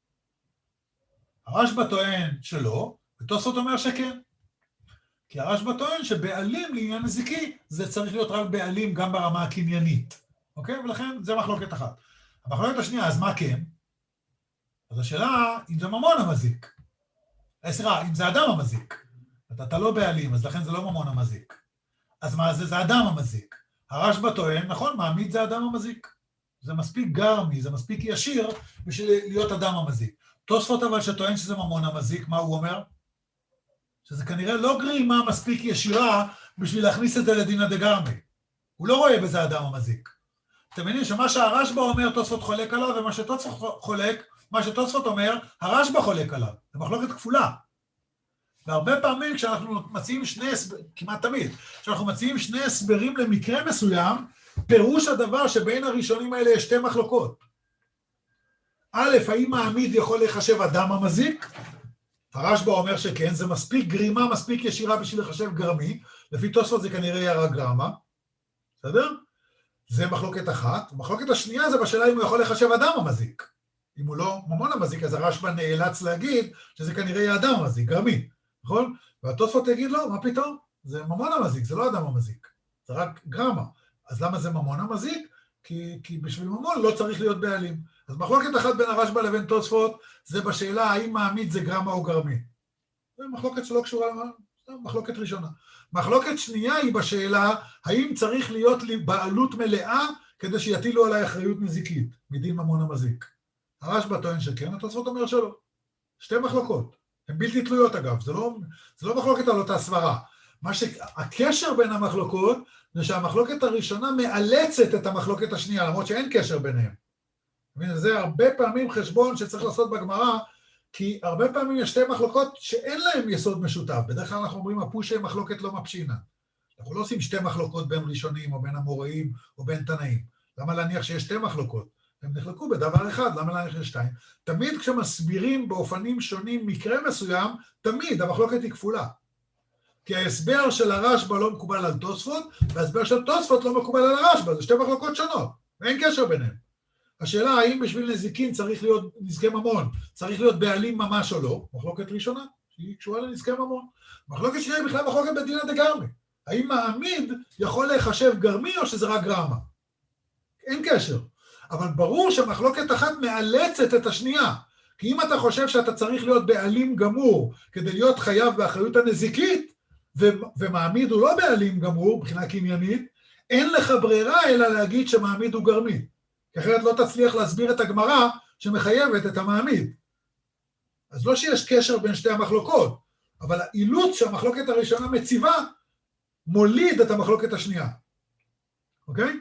הרשב"א טוען שלא, ותוספות אומר שכן. כי הרשב"א טוען שבעלים לעניין נזיקי, זה צריך להיות רק בעלים גם ברמה הקניינית. אוקיי? ולכן זה מחלוקת אחת. המחלוקת השנייה, אז מה כן? אז השאלה, אם זה ממון המזיק. סליחה, אם זה אדם המזיק. אתה, אתה לא בעלים, אז לכן זה לא ממון המזיק. אז מה זה? זה אדם המזיק. הרשב"א טוען, נכון, מעמיד זה אדם המזיק. זה מספיק גרמי, זה מספיק ישיר בשביל להיות אדם המזיק. תוספות אבל שטוען שזה ממון המזיק, מה הוא אומר? שזה כנראה לא גרימה מספיק ישירה בשביל להכניס את זה לדינא דגרמי. הוא לא רואה בזה אדם המזיק. אתם מבינים שמה שהרשב"א אומר, תוספות חולק עליו, ומה שתוספות חולק, מה שתוספות אומר, הרשב"א חולק עליו. זה מחלוקת כפולה. והרבה פעמים כשאנחנו מציעים שני הסברים, כמעט תמיד, כשאנחנו מציעים שני הסברים למקרה מסוים, פירוש הדבר שבין הראשונים האלה יש שתי מחלוקות. א', האם מעמיד יכול לחשב אדם המזיק? הרשב"א אומר שכן, זה מספיק גרימה, מספיק ישירה בשביל לחשב גרמי, לפי תוספות זה כנראה יהיה רק גרמה, בסדר? זה מחלוקת אחת. מחלוקת השנייה זה בשאלה אם הוא יכול לחשב אדם המזיק. אם הוא לא ממון המזיק, אז הרשב"א נאלץ להגיד שזה כנראה יהיה אדם המזיק, גרמי, נכון? והתוספות יגיד לו, מה פתאום? זה ממון המזיק, זה לא אדם המזיק, זה רק גרמה. אז למה זה ממון המזיק? כי, כי בשביל ממון לא צריך להיות בעלים. אז מחלוקת אחת בין הרשב"א לבין תוספות, זה בשאלה האם מעמיד זה גרמה או גרמי. זה מחלוקת שלא קשורה, זה מחלוקת ראשונה. מחלוקת שנייה היא בשאלה, האם צריך להיות לי בעלות מלאה, כדי שיטילו עליי אחריות נזיקית, מדין ממון המזיק. הרשב"א טוען שכן, התוספות אומר שלא. שתי מחלוקות. הן בלתי תלויות אגב, זה לא, זה לא מחלוקת על אותה סברה. מה שהקשר בין המחלוקות, זה שהמחלוקת הראשונה מאלצת את המחלוקת השנייה, למרות שאין קשר ביניהם. זה הרבה פעמים חשבון שצריך לעשות בגמרא, כי הרבה פעמים יש שתי מחלוקות שאין להם יסוד משותף. בדרך כלל אנחנו אומרים, הפושי מחלוקת לא מפשינה. אנחנו לא עושים שתי מחלוקות בין ראשונים, או בין אמוראים, או בין תנאים. למה להניח שיש שתי מחלוקות? הם נחלקו בדבר אחד, למה להניח שיש שתיים? תמיד כשמסבירים באופנים שונים מקרה מסוים, תמיד המחלוקת היא כפולה. כי ההסבר של הרשב"א לא מקובל על תוספות, וההסבר של תוספות לא מקובל על הרשב"א, זה שתי מחלוקות שונות, ואין קשר ביניהם. השאלה האם בשביל נזיקין צריך להיות נזקי ממון, צריך להיות בעלים ממש או לא, מחלוקת ראשונה, שהיא קשורה לנזקי ממון. מחלוקת שנייה היא בכלל מחלוקת בדינא דגרמי. האם מעמיד יכול להיחשב גרמי או שזה רק גרמה? אין קשר. אבל ברור שמחלוקת אחת מאלצת את השנייה. כי אם אתה חושב שאתה צריך להיות בעלים גמור כדי להיות חייב באחריות הנזיקית, ומעמיד הוא לא בעלים גמור, מבחינה קניינית, אין לך ברירה אלא להגיד שמעמיד הוא גרמי. כי אחרת לא תצליח להסביר את הגמרא שמחייבת את המעמיד. אז לא שיש קשר בין שתי המחלוקות, אבל האילוץ שהמחלוקת הראשונה מציבה, מוליד את המחלוקת השנייה. אוקיי?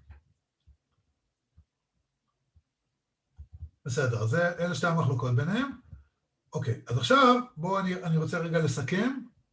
בסדר, אז אלה שתי המחלוקות ביניהם. אוקיי, אז עכשיו בואו אני, אני רוצה רגע לסכם.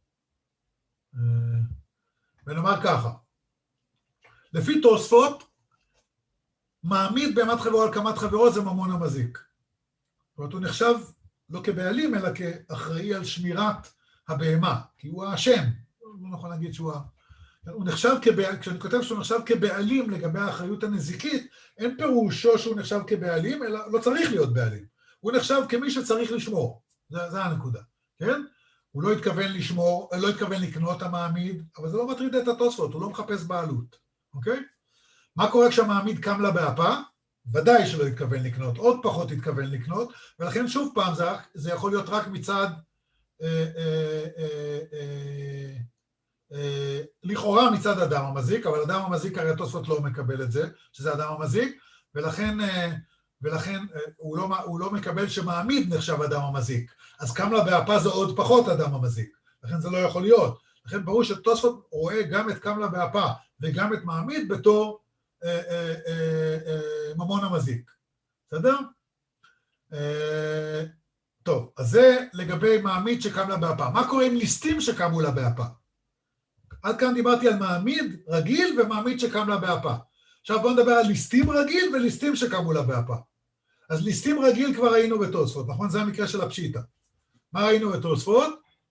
ונאמר ככה, לפי תוספות, מעמיד בהמת חברו על קמת חברו זה ממון המזיק. זאת אומרת, הוא נחשב לא כבעלים, אלא כאחראי על שמירת הבהמה, כי הוא האשם. לא נכון להגיד שהוא ה... הוא נחשב כבעלים, כשאני כותב שהוא נחשב כבעלים לגבי האחריות הנזיקית, אין פירושו שהוא נחשב כבעלים, אלא לא צריך להיות בעלים. הוא נחשב כמי שצריך לשמור. זה, זה הנקודה, כן? הוא לא התכוון לשמור, לא התכוון לקנות המעמיד, אבל זה לא מטריד את התוספות, הוא לא מחפש בעלות, אוקיי? מה קורה כשהמעמיד קם לה באפה? ודאי שלא התכוון לקנות, עוד פחות התכוון לקנות, ולכן שוב פעם זה, זה יכול להיות רק מצד, אה, אה, אה, אה, אה, לכאורה מצד אדם המזיק, אבל אדם המזיק הרי התוספות לא מקבל את זה, שזה אדם המזיק, ולכן, אה, ולכן אה, הוא, לא, הוא לא מקבל שמעמיד נחשב אדם המזיק. אז קם לה באפה זה עוד פחות אדם המזיק, לכן זה לא יכול להיות. לכן ברור שתוספות רואה גם את קם לה באפה וגם את מעמיד בתור אה, אה, אה, אה, ממון המזיק. בסדר? אה, טוב, אז זה לגבי מעמיד שקם לה באפה. מה קורה עם ליסטים שקמו לה באפה? עד כאן דיברתי על מעמיד רגיל ומעמיד שקם לה באפה. עכשיו בואו נדבר על ליסטים רגיל וליסטים שקמו לה באפה. אז ליסטים רגיל כבר ראינו בתוספות, נכון? זה המקרה של הפשיטה. מה ראינו בתוספות?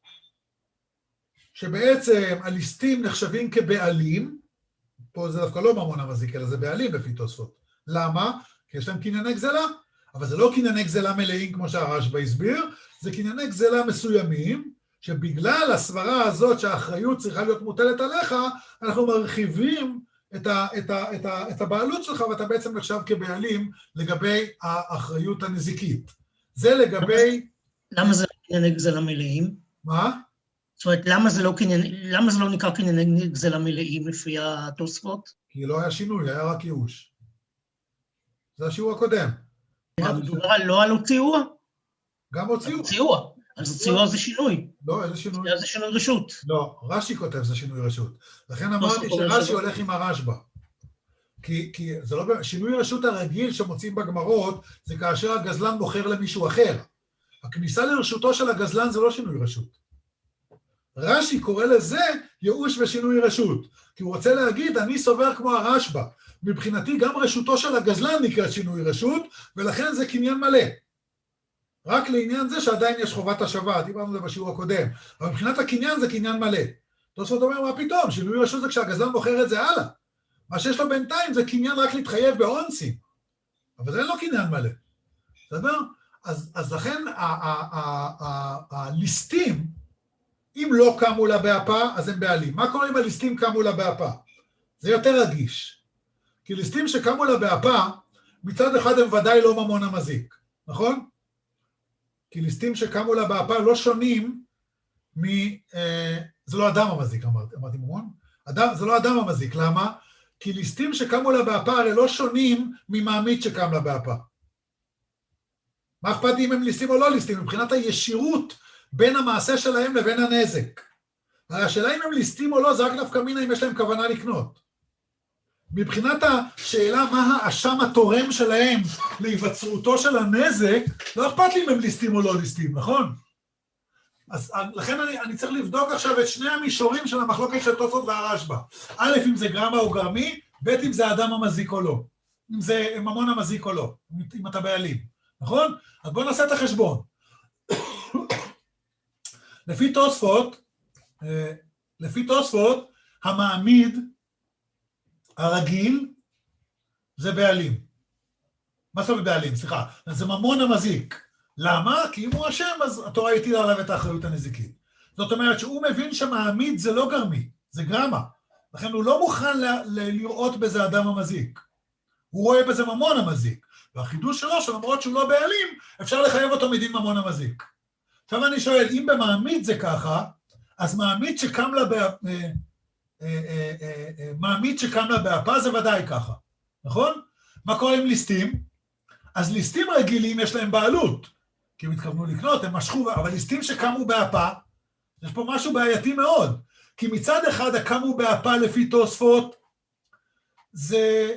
שבעצם הליסטים נחשבים כבעלים, פה זה דווקא לא ממון המזיק, אלא זה בעלים לפי תוספות. למה? כי יש להם קנייני גזלה, אבל זה לא קנייני גזלה מלאים כמו שהרשב"א הסביר, זה קנייני גזלה מסוימים, שבגלל הסברה הזאת שהאחריות צריכה להיות מוטלת עליך, אנחנו מרחיבים את, ה, את, ה, את, ה, את הבעלות שלך, ואתה בעצם נחשב כבעלים לגבי האחריות הנזיקית. זה לגבי... למה זה לא קנייני גזלה מלאים? מה? זאת אומרת, למה זה לא, קנייני, למה זה לא נקרא קנייני גזלה מלאים לפי התוספות? כי לא היה שינוי, היה רק ייאוש. זה השיעור הקודם. מדובר לא על הוציאוע? גם הוציאוע. הוציאוע. אז הוציאוע זה שינוי. לא, איזה שינוי? זה שינוי רשות. לא, רש"י כותב זה שינוי רשות. לכן אמרתי שרש"י הולך עם הרשב"א. כי, כי זה לא... שינוי רשות הרגיל שמוצאים בגמרות, זה כאשר הגזלן בוחר למישהו אחר. הכניסה לרשותו של הגזלן זה לא שינוי רשות. רש"י קורא לזה ייאוש ושינוי רשות. כי הוא רוצה להגיד, אני סובר כמו הרשב"א. מבחינתי גם רשותו של הגזלן נקרא שינוי רשות, ולכן זה קניין מלא. רק לעניין זה שעדיין יש חובת השבה, דיברנו על זה בשיעור הקודם, אבל מבחינת הקניין זה קניין מלא. תוספות אומר, מה פתאום? שינוי רשות זה כשהגזלן בוחר את זה הלאה. מה שיש לו בינתיים זה קניין רק להתחייב באונסים, אבל זה לא קניין מלא. בסדר? אז, אז לכן הליסטים, אם לא קמו לה באפה, אז הם בעלים. מה קורה אם הליסטים קמו לה באפה? זה יותר רגיש. כי ליסטים שקמו לה באפה, מצד אחד הם ודאי לא ממון המזיק, נכון? כי ליסטים שקמו לה באפה לא שונים מ... אה, זה לא אדם המזיק, אמרתי, אמרתי ממון? אדם, זה לא אדם המזיק, למה? כי ליסטים שקמו לה באפה הרי לא שונים ממעמיד שקם לה באפה. מה אכפת אם הם ליסטים או לא ליסטים? מבחינת הישירות בין המעשה שלהם לבין הנזק. השאלה אם הם ליסטים או לא, זה רק דווקא מינה אם יש להם כוונה לקנות. מבחינת השאלה מה האשם התורם שלהם להיווצרותו של הנזק, לא אכפת לי אם הם ליסטים או לא ליסטים, נכון? אז לכן אני, אני צריך לבדוק עכשיו את שני המישורים של המחלוקת של תוספות והרשב"א. א', אם זה גרמה או גרמי, ב', אם זה אדם המזיק או לא. אם זה ממון המזיק או לא, אם אתה בעלים, נכון? אז בואו נעשה את החשבון. לפי תוספות, לפי תוספות, המעמיד הרגיל זה בעלים. מה זאת אומרת בעלים? סליחה. זה ממון המזיק. למה? כי אם הוא אשם, אז התורה הטילה עליו את האחריות הנזיקית. זאת אומרת שהוא מבין שמעמיד זה לא גרמי, זה גרמה. לכן הוא לא מוכן ל- ל- לראות בזה אדם המזיק. הוא רואה בזה ממון המזיק. והחידוש שלו, שלמרות שהוא לא בעלים, אפשר לחייב אותו מדין ממון המזיק. עכשיו אני שואל, אם במעמיד זה ככה, אז מעמיד שקם לה... בה... מעמיד שקם לה באפה זה ודאי ככה, נכון? מה קורה עם ליסטים? אז ליסטים רגילים יש להם בעלות, כי הם התכוונו לקנות, הם משכו, אבל ליסטים שקמו באפה, יש פה משהו בעייתי מאוד, כי מצד אחד הקמו באפה לפי תוספות, זה,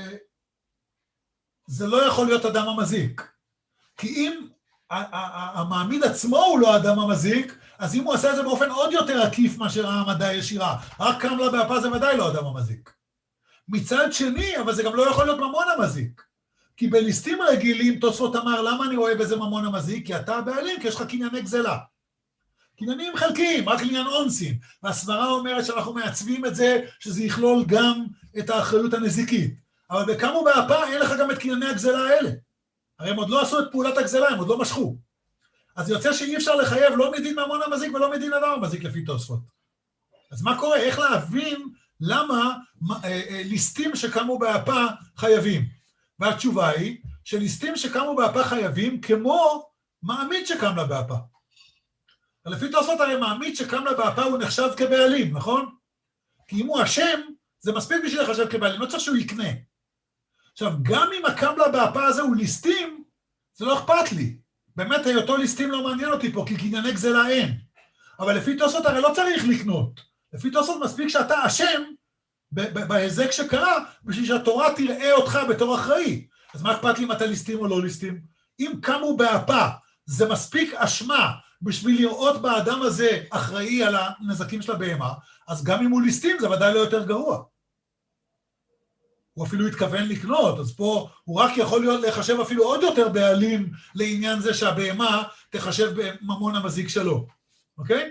זה לא יכול להיות אדם המזיק, כי אם המעמיד עצמו הוא לא אדם המזיק, אז אם הוא עשה את זה באופן עוד יותר עקיף מאשר העמדה ישירה, רק קם לה באפה זה ודאי לא אדם המזיק. מצד שני, אבל זה גם לא יכול להיות ממון המזיק. כי בליסטים רגילים, תוספות אמר, למה אני רואה בזה ממון המזיק? כי אתה הבעלים, כי יש לך קנייני גזלה. קניינים חלקיים, רק עניין אונסים. והסברה אומרת שאנחנו מעצבים את זה, שזה יכלול גם את האחריות הנזיקית. אבל בקמו באפה אין לך גם את קנייני הגזלה האלה. הרי הם עוד לא עשו את פעולת הגזלה, הם עוד לא משכו. אז יוצא שאי אפשר לחייב לא מדין ממון המזיק ולא מדין אדם המזיק לפי תוספות. אז מה קורה? איך להבין למה ליסטים שקמו באפה חייבים? והתשובה היא שליסטים שקמו באפה חייבים כמו מעמיד שקם לה באפה. לפי תוספות הרי מעמיד שקם לה באפה הוא נחשב כבעלים, נכון? כי אם הוא אשם, זה מספיק בשביל לחשב כבעלים, לא צריך שהוא יקנה. עכשיו, גם אם הקם לה באפה הזה הוא ליסטים, זה לא אכפת לי. באמת, היותו ליסטים לא מעניין אותי פה, כי קנייני גזלה אין. אבל לפי תוספות הרי לא צריך לקנות. לפי תוספות מספיק שאתה אשם בהזק שקרה, בשביל שהתורה תראה אותך בתור אחראי. אז מה אכפת לי אם אתה ליסטים או לא ליסטים? אם קמו באפה, זה מספיק אשמה בשביל לראות באדם הזה אחראי על הנזקים של הבהמה, אז גם אם הוא ליסטים זה ודאי לא יותר גרוע. הוא אפילו התכוון לקנות, אז פה הוא רק יכול להיות לחשב אפילו עוד יותר בעלים לעניין זה שהבהמה תחשב בממון המזיק שלו, אוקיי?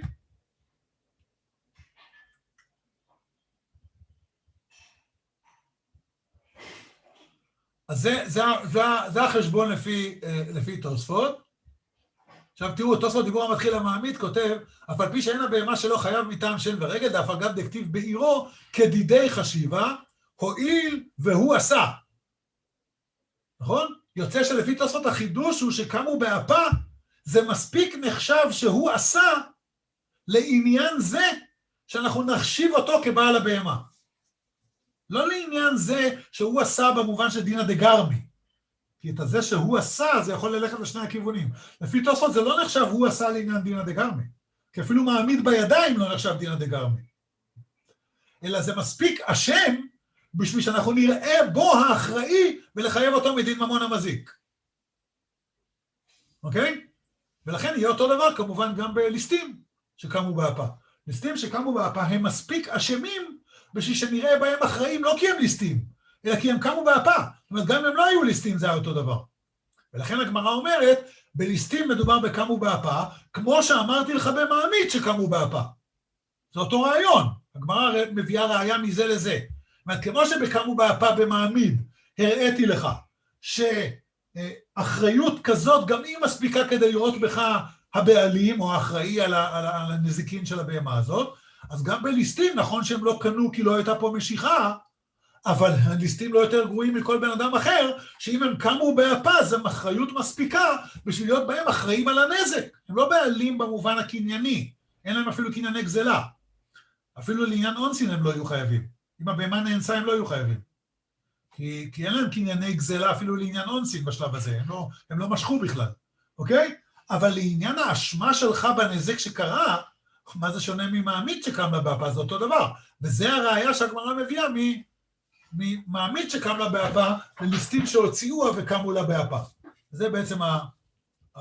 אז זה, זה, זה, זה החשבון לפי, לפי תוספות. עכשיו תראו, תוספות דיבור המתחיל המעמיד כותב, אף על פי שאין הבהמה שלו חייב מטעם שן ורגל, דאף אגב דכתיב בעירו כדידי חשיבה, הועיל והוא עשה. נכון? יוצא שלפי תוספות החידוש הוא שקמו באפה, זה מספיק נחשב שהוא עשה לעניין זה שאנחנו נחשיב אותו כבעל הבהמה. לא לעניין זה שהוא עשה במובן של דינא דגרמי. כי את הזה שהוא עשה, זה יכול ללכת לשני הכיוונים. לפי תוספות זה לא נחשב הוא עשה לעניין דינא דגרמי. כי אפילו מעמיד בידיים לא נחשב דינא דגרמי. אלא זה מספיק אשם בשביל שאנחנו נראה בו האחראי ולחייב אותו מדין ממון המזיק. אוקיי? ולכן יהיה אותו דבר כמובן גם בליסטים שקמו באפה. ליסטים שקמו באפה הם מספיק אשמים בשביל שנראה בהם אחראים לא כי הם ליסטים, אלא כי הם קמו באפה. זאת אומרת, גם אם הם לא היו ליסטים זה היה אותו דבר. ולכן הגמרא אומרת, בליסטים מדובר בקמו באפה, כמו שאמרתי לך במעמיד שקמו באפה. זה אותו רעיון. הגמרא מביאה ראיה מזה לזה. זאת אומרת, כמו שבקמו באפה במעמיד, הראיתי לך שאחריות כזאת גם היא מספיקה כדי לראות בך הבעלים או האחראי על, ה, על, ה, על הנזיקין של הבהמה הזאת, אז גם בליסטים נכון שהם לא קנו כי לא הייתה פה משיכה, אבל הליסטים לא יותר גרועים מכל בן אדם אחר, שאם הם קמו באפה זה אחריות מספיקה בשביל להיות בהם אחראים על הנזק. הם לא בעלים במובן הקנייני, אין להם אפילו קנייני גזלה. אפילו לעניין אונסין הם לא יהיו חייבים. אם הבהמה נאנסה הם לא יהיו חייבים. כי, כי אין להם קנייני גזלה אפילו לעניין אונסין בשלב הזה, הם לא, הם לא משכו בכלל, אוקיי? אבל לעניין האשמה שלך בנזק שקרה, מה זה שונה ממעמיד שקם לה באפה? זה אותו דבר. וזה הראיה שהגמרא מביאה ממעמיד שקם לה באפה, לליסטים שהוציאוה וקמו לה באפה. זה בעצם ה, ה,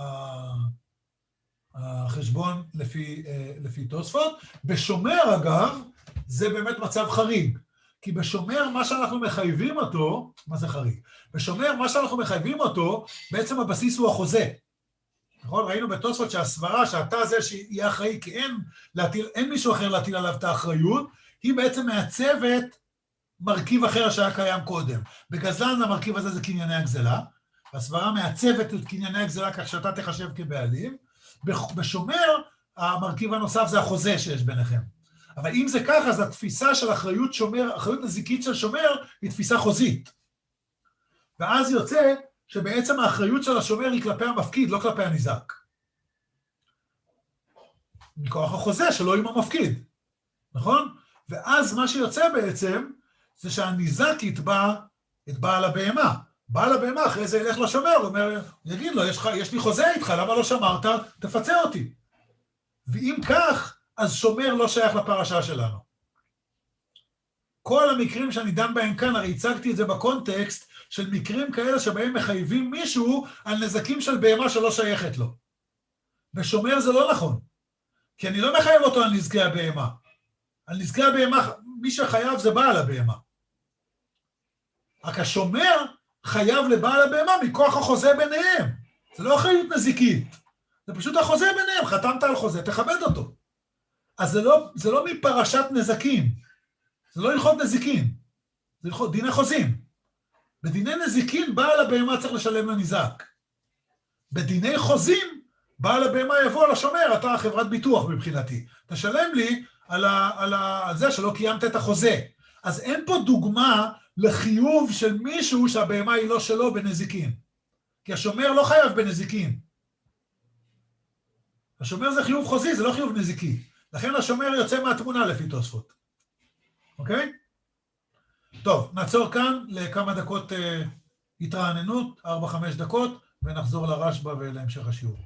החשבון לפי, לפי תוספות. בשומר אגב, זה באמת מצב חריג. כי בשומר מה שאנחנו מחייבים אותו, מה זה חריג? בשומר מה שאנחנו מחייבים אותו, בעצם הבסיס הוא החוזה. נכון? ראינו בתוספות שהסברה שאתה זה שיהיה אחראי, כי אין, להטיל, אין מישהו אחר להטיל עליו את האחריות, היא בעצם מעצבת מרכיב אחר שהיה קיים קודם. בגזלן המרכיב הזה זה קנייני הגזלה, והסברה מעצבת את קנייני הגזלה כך שאתה תחשב כבעלים, בשומר המרכיב הנוסף זה החוזה שיש ביניכם. אבל אם זה ככה, אז התפיסה של אחריות שומר, אחריות נזיקית של שומר, היא תפיסה חוזית. ואז יוצא שבעצם האחריות של השומר היא כלפי המפקיד, לא כלפי הניזק. מכוח החוזה שלא עם המפקיד, נכון? ואז מה שיוצא בעצם, זה שהניזק יתבע את בעל הבהמה. בעל הבהמה אחרי זה ילך לשומר, הוא אומר, יגיד לו, יש, יש לי חוזה איתך, למה לא שמרת? תפצה אותי. ואם כך, אז שומר לא שייך לפרשה שלנו. כל המקרים שאני דן בהם כאן, הרי הצגתי את זה בקונטקסט, של מקרים כאלה שבהם מחייבים מישהו על נזקים של בהמה שלא שייכת לו. בשומר זה לא נכון, כי אני לא מחייב אותו על נזקי הבהמה. על נזקי הבהמה, מי שחייב זה בעל הבהמה. רק השומר חייב לבעל הבהמה מכוח החוזה ביניהם. זה לא אחריות נזיקית, זה פשוט החוזה ביניהם, חתמת על חוזה, תכבד אותו. אז זה לא, זה לא מפרשת נזקים, זה לא הלכות נזיקין, זה הלכות דיני חוזים. בדיני נזיקין, בעל הבהמה צריך לשלם לניזק. בדיני חוזים, בעל הבהמה יבוא לשומר, אתה חברת ביטוח מבחינתי. תשלם לי על, ה, על, ה, על זה שלא קיימת את החוזה. אז אין פה דוגמה לחיוב של מישהו שהבהמה היא לא שלו בנזיקין. כי השומר לא חייב בנזיקין. השומר זה חיוב חוזי, זה לא חיוב נזיקי. לכן השומר יוצא מהתמונה לפי תוספות. אוקיי? טוב, נעצור כאן לכמה דקות אה, התרעננות, ארבע חמש דקות, ונחזור לרשב"א ולהמשך השיעור.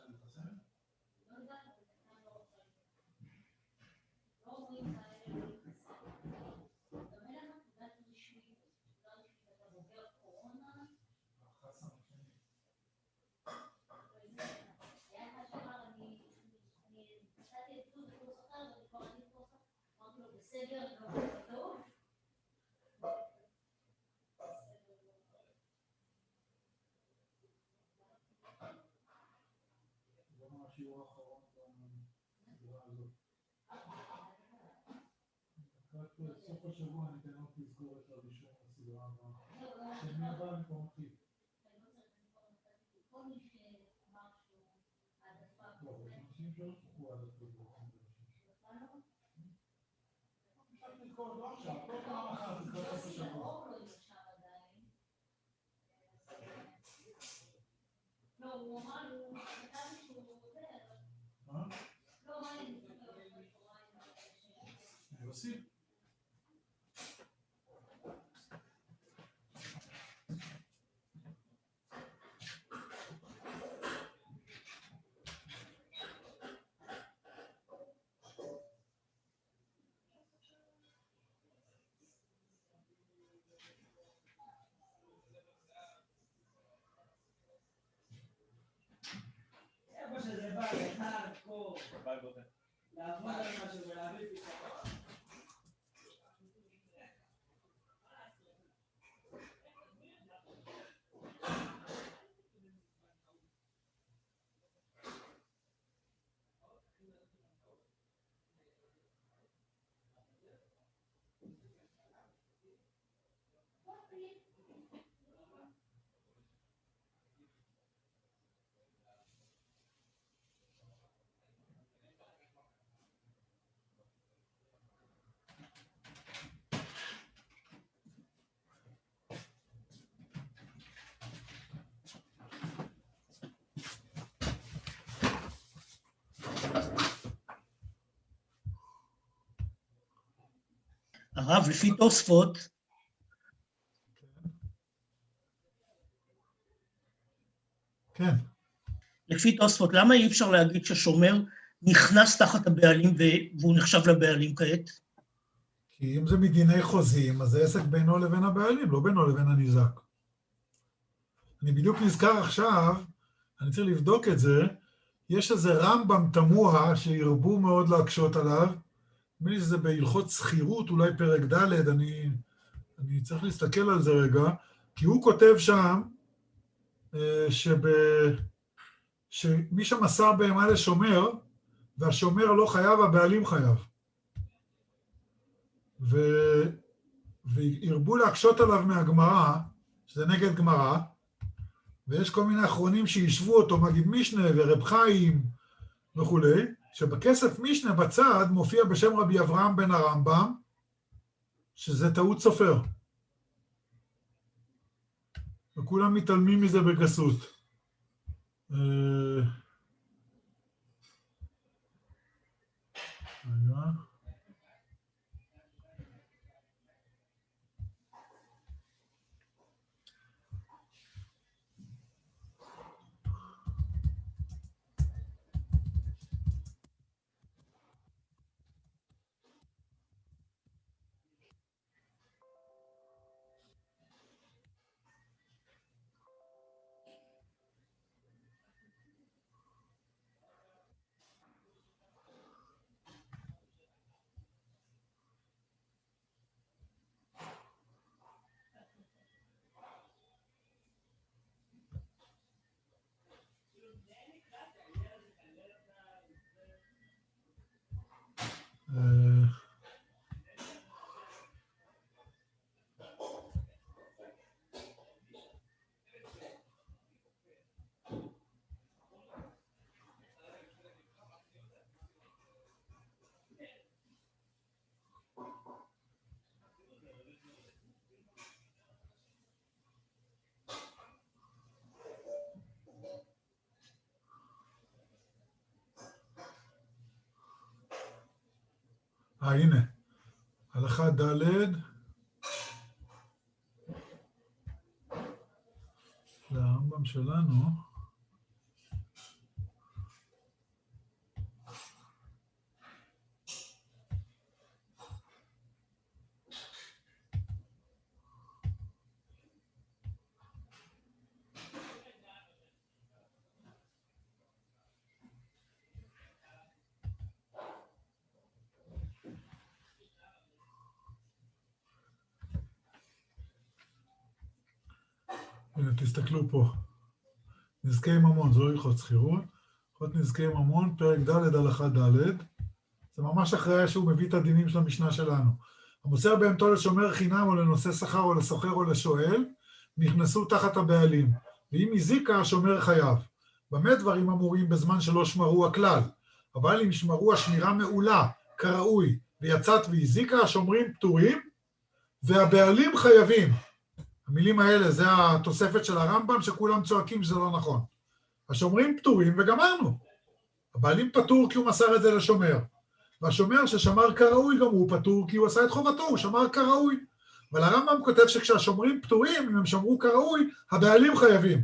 השיעור האחרון בסדרה הזאת. לקראת סוף השבוע אני אתן עוד תזכורת הראשון בסדרה הבאה. שאני הבאה מקומתי. לא, יש אנשים שלא שכחו עד הפרק. אפשר לזכור לא עכשיו, כל פעם אחת לזכור סוף השבוע. לא, הוא אמר, הוא נתן לי שהוא עובר. מה? לא, מה אני זוכר? יוסי? שזה בא לחר פה, לעבוד על משהו ולהביא פתרון. הרב, לפי תוספות, כן. לפי תוספות, למה אי אפשר להגיד ששומר נכנס תחת הבעלים והוא נחשב לבעלים כעת? כי אם זה מדיני חוזים, אז זה עסק בינו לבין הבעלים, לא בינו לבין הניזק. אני בדיוק נזכר עכשיו, אני צריך לבדוק את זה, יש איזה רמב"ם תמוה שירבו מאוד להקשות עליו, נדמה לי שזה בהלכות שכירות, אולי פרק ד', אני, אני צריך להסתכל על זה רגע, כי הוא כותב שם שב, שמי שמסר בהמה לשומר, והשומר לא חייב, הבעלים חייב. ו, והרבו להקשות עליו מהגמרא, שזה נגד גמרא, ויש כל מיני אחרונים שישבו אותו, מגיד משנה ורב חיים וכו', שבכסף משנה בצד מופיע בשם רבי אברהם בן הרמב"ם, שזה טעות סופר. וכולם מתעלמים מזה בגסות. רגע. אה, הנה, הלכה ד' לרמב"ם שלנו, הנה, תסתכלו פה. נזקי ממון, זה לא הלכות שכירות. הלכות נזקי ממון, פרק ד' הלכה ד'. זה ממש אחרי שהוא מביא את הדינים של המשנה שלנו. המוסר בהמתו לשומר חינם או לנושא שכר או לסוחר או לשואל, נכנסו תחת הבעלים. ואם הזיקה, השומר חייב. במה דברים אמורים בזמן שלא שמרו הכלל? אבל אם שמרו השמירה מעולה, כראוי, ויצאת והזיקה, השומרים פטורים, והבעלים חייבים. המילים האלה, זה התוספת של הרמב"ם, שכולם צועקים שזה לא נכון. השומרים פטורים וגמרנו. הבעלים פטור כי הוא מסר את זה לשומר. והשומר ששמר כראוי גם הוא פטור כי הוא עשה את חובתו, הוא שמר כראוי. אבל הרמב"ם כותב שכשהשומרים פטורים, אם הם שמרו כראוי, הבעלים חייבים.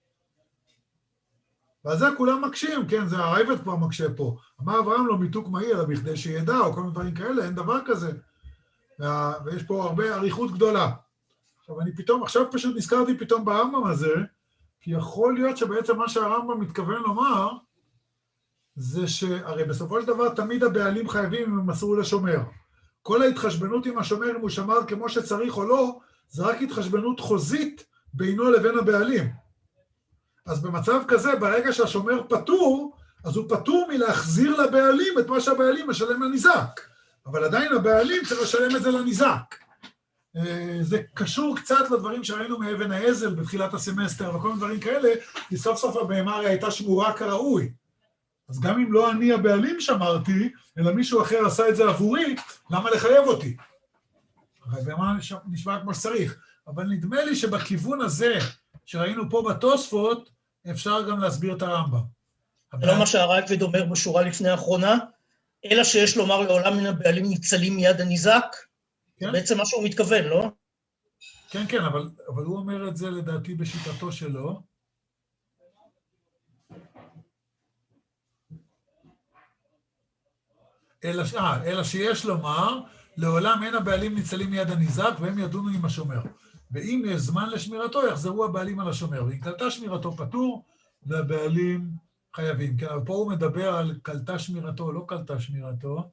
ועל זה כולם מקשים, כן, זה הרייבד כבר מקשה פה. אמר אברהם לא מיתוק מהיר, אלא בכדי שידע, או כל מיני דברים כאלה, אין דבר כזה. ויש פה הרבה עריכות גדולה. עכשיו, אני פתאום, עכשיו פשוט נזכרתי פתאום ברמב"ם הזה, כי יכול להיות שבעצם מה שהרמב"ם מתכוון לומר, זה שהרי בסופו של דבר תמיד הבעלים חייבים אם הם מסרו לשומר. כל ההתחשבנות עם השומר, אם הוא שמר כמו שצריך או לא, זה רק התחשבנות חוזית בינו לבין הבעלים. אז במצב כזה, ברגע שהשומר פטור, אז הוא פטור מלהחזיר לבעלים את מה שהבעלים משלם לניזק. אבל עדיין הבעלים צריך לשלם את זה לניזק. זה קשור קצת לדברים שראינו מאבן העזל בתחילת הסמסטר, וכל מיני דברים כאלה, כי סוף סוף הבהמה הרי הייתה שמורה כראוי. אז גם אם לא אני הבעלים שמרתי, אלא מישהו אחר עשה את זה עבורי, למה לחייב אותי? הרי הבהמה נשמע כמו שצריך. אבל נדמה לי שבכיוון הזה, שראינו פה בתוספות, אפשר גם להסביר את הרמב"ם. זה לא מה שהרייבד אומר בשורה לפני האחרונה, אלא שיש לומר לעולם מן הבעלים ניצלים מיד הניזק, כן? בעצם מה שהוא מתכוון, לא? כן, כן, אבל, אבל הוא אומר את זה לדעתי בשיטתו שלו. אלא, אה, אלא שיש לומר, לעולם אין הבעלים ניצלים מיד הניזק, והם ידונו עם השומר. ואם יש זמן לשמירתו, יחזרו הבעלים על השומר. ואם קלטה שמירתו פטור, והבעלים חייבים. כן, אבל פה הוא מדבר על קלטה שמירתו, לא קלטה שמירתו.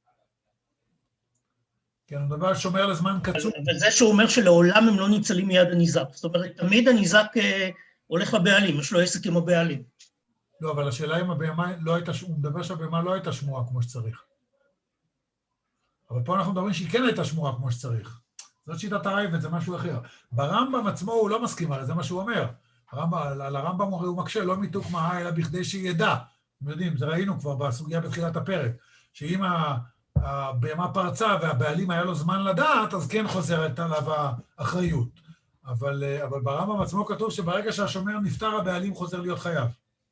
כן, הוא מדבר על שומר לזמן קצור. אבל זה שהוא אומר שלעולם הם לא ניצלים מיד הניזק. זאת אומרת, תמיד הניזק אה, הולך לבעלים, יש לו עסק עם הבעלים. לא, אבל השאלה אם הבהמה לא הייתה, הוא מדבר שהבהמה לא הייתה שמורה כמו שצריך. אבל פה אנחנו מדברים שהיא כן הייתה שמורה כמו שצריך. זאת שיטת הרייבד, זה משהו אחר. ברמב"ם עצמו הוא לא מסכים, הרי זה מה שהוא אומר. הרמב"ם, על הרמב"ם הוא מקשה, לא מיתוק מה, אלא בכדי שידע. אתם יודעים, זה ראינו כבר בסוגיה בתחילת הפרק, שאם הבהמה פרצה והבעלים היה לו זמן לדעת, אז כן חוזרת עליו האחריות. אבל, אבל ברמב"ם עצמו כתוב שברגע שהשומר נפטר, הבעלים חוזר להיות חייב.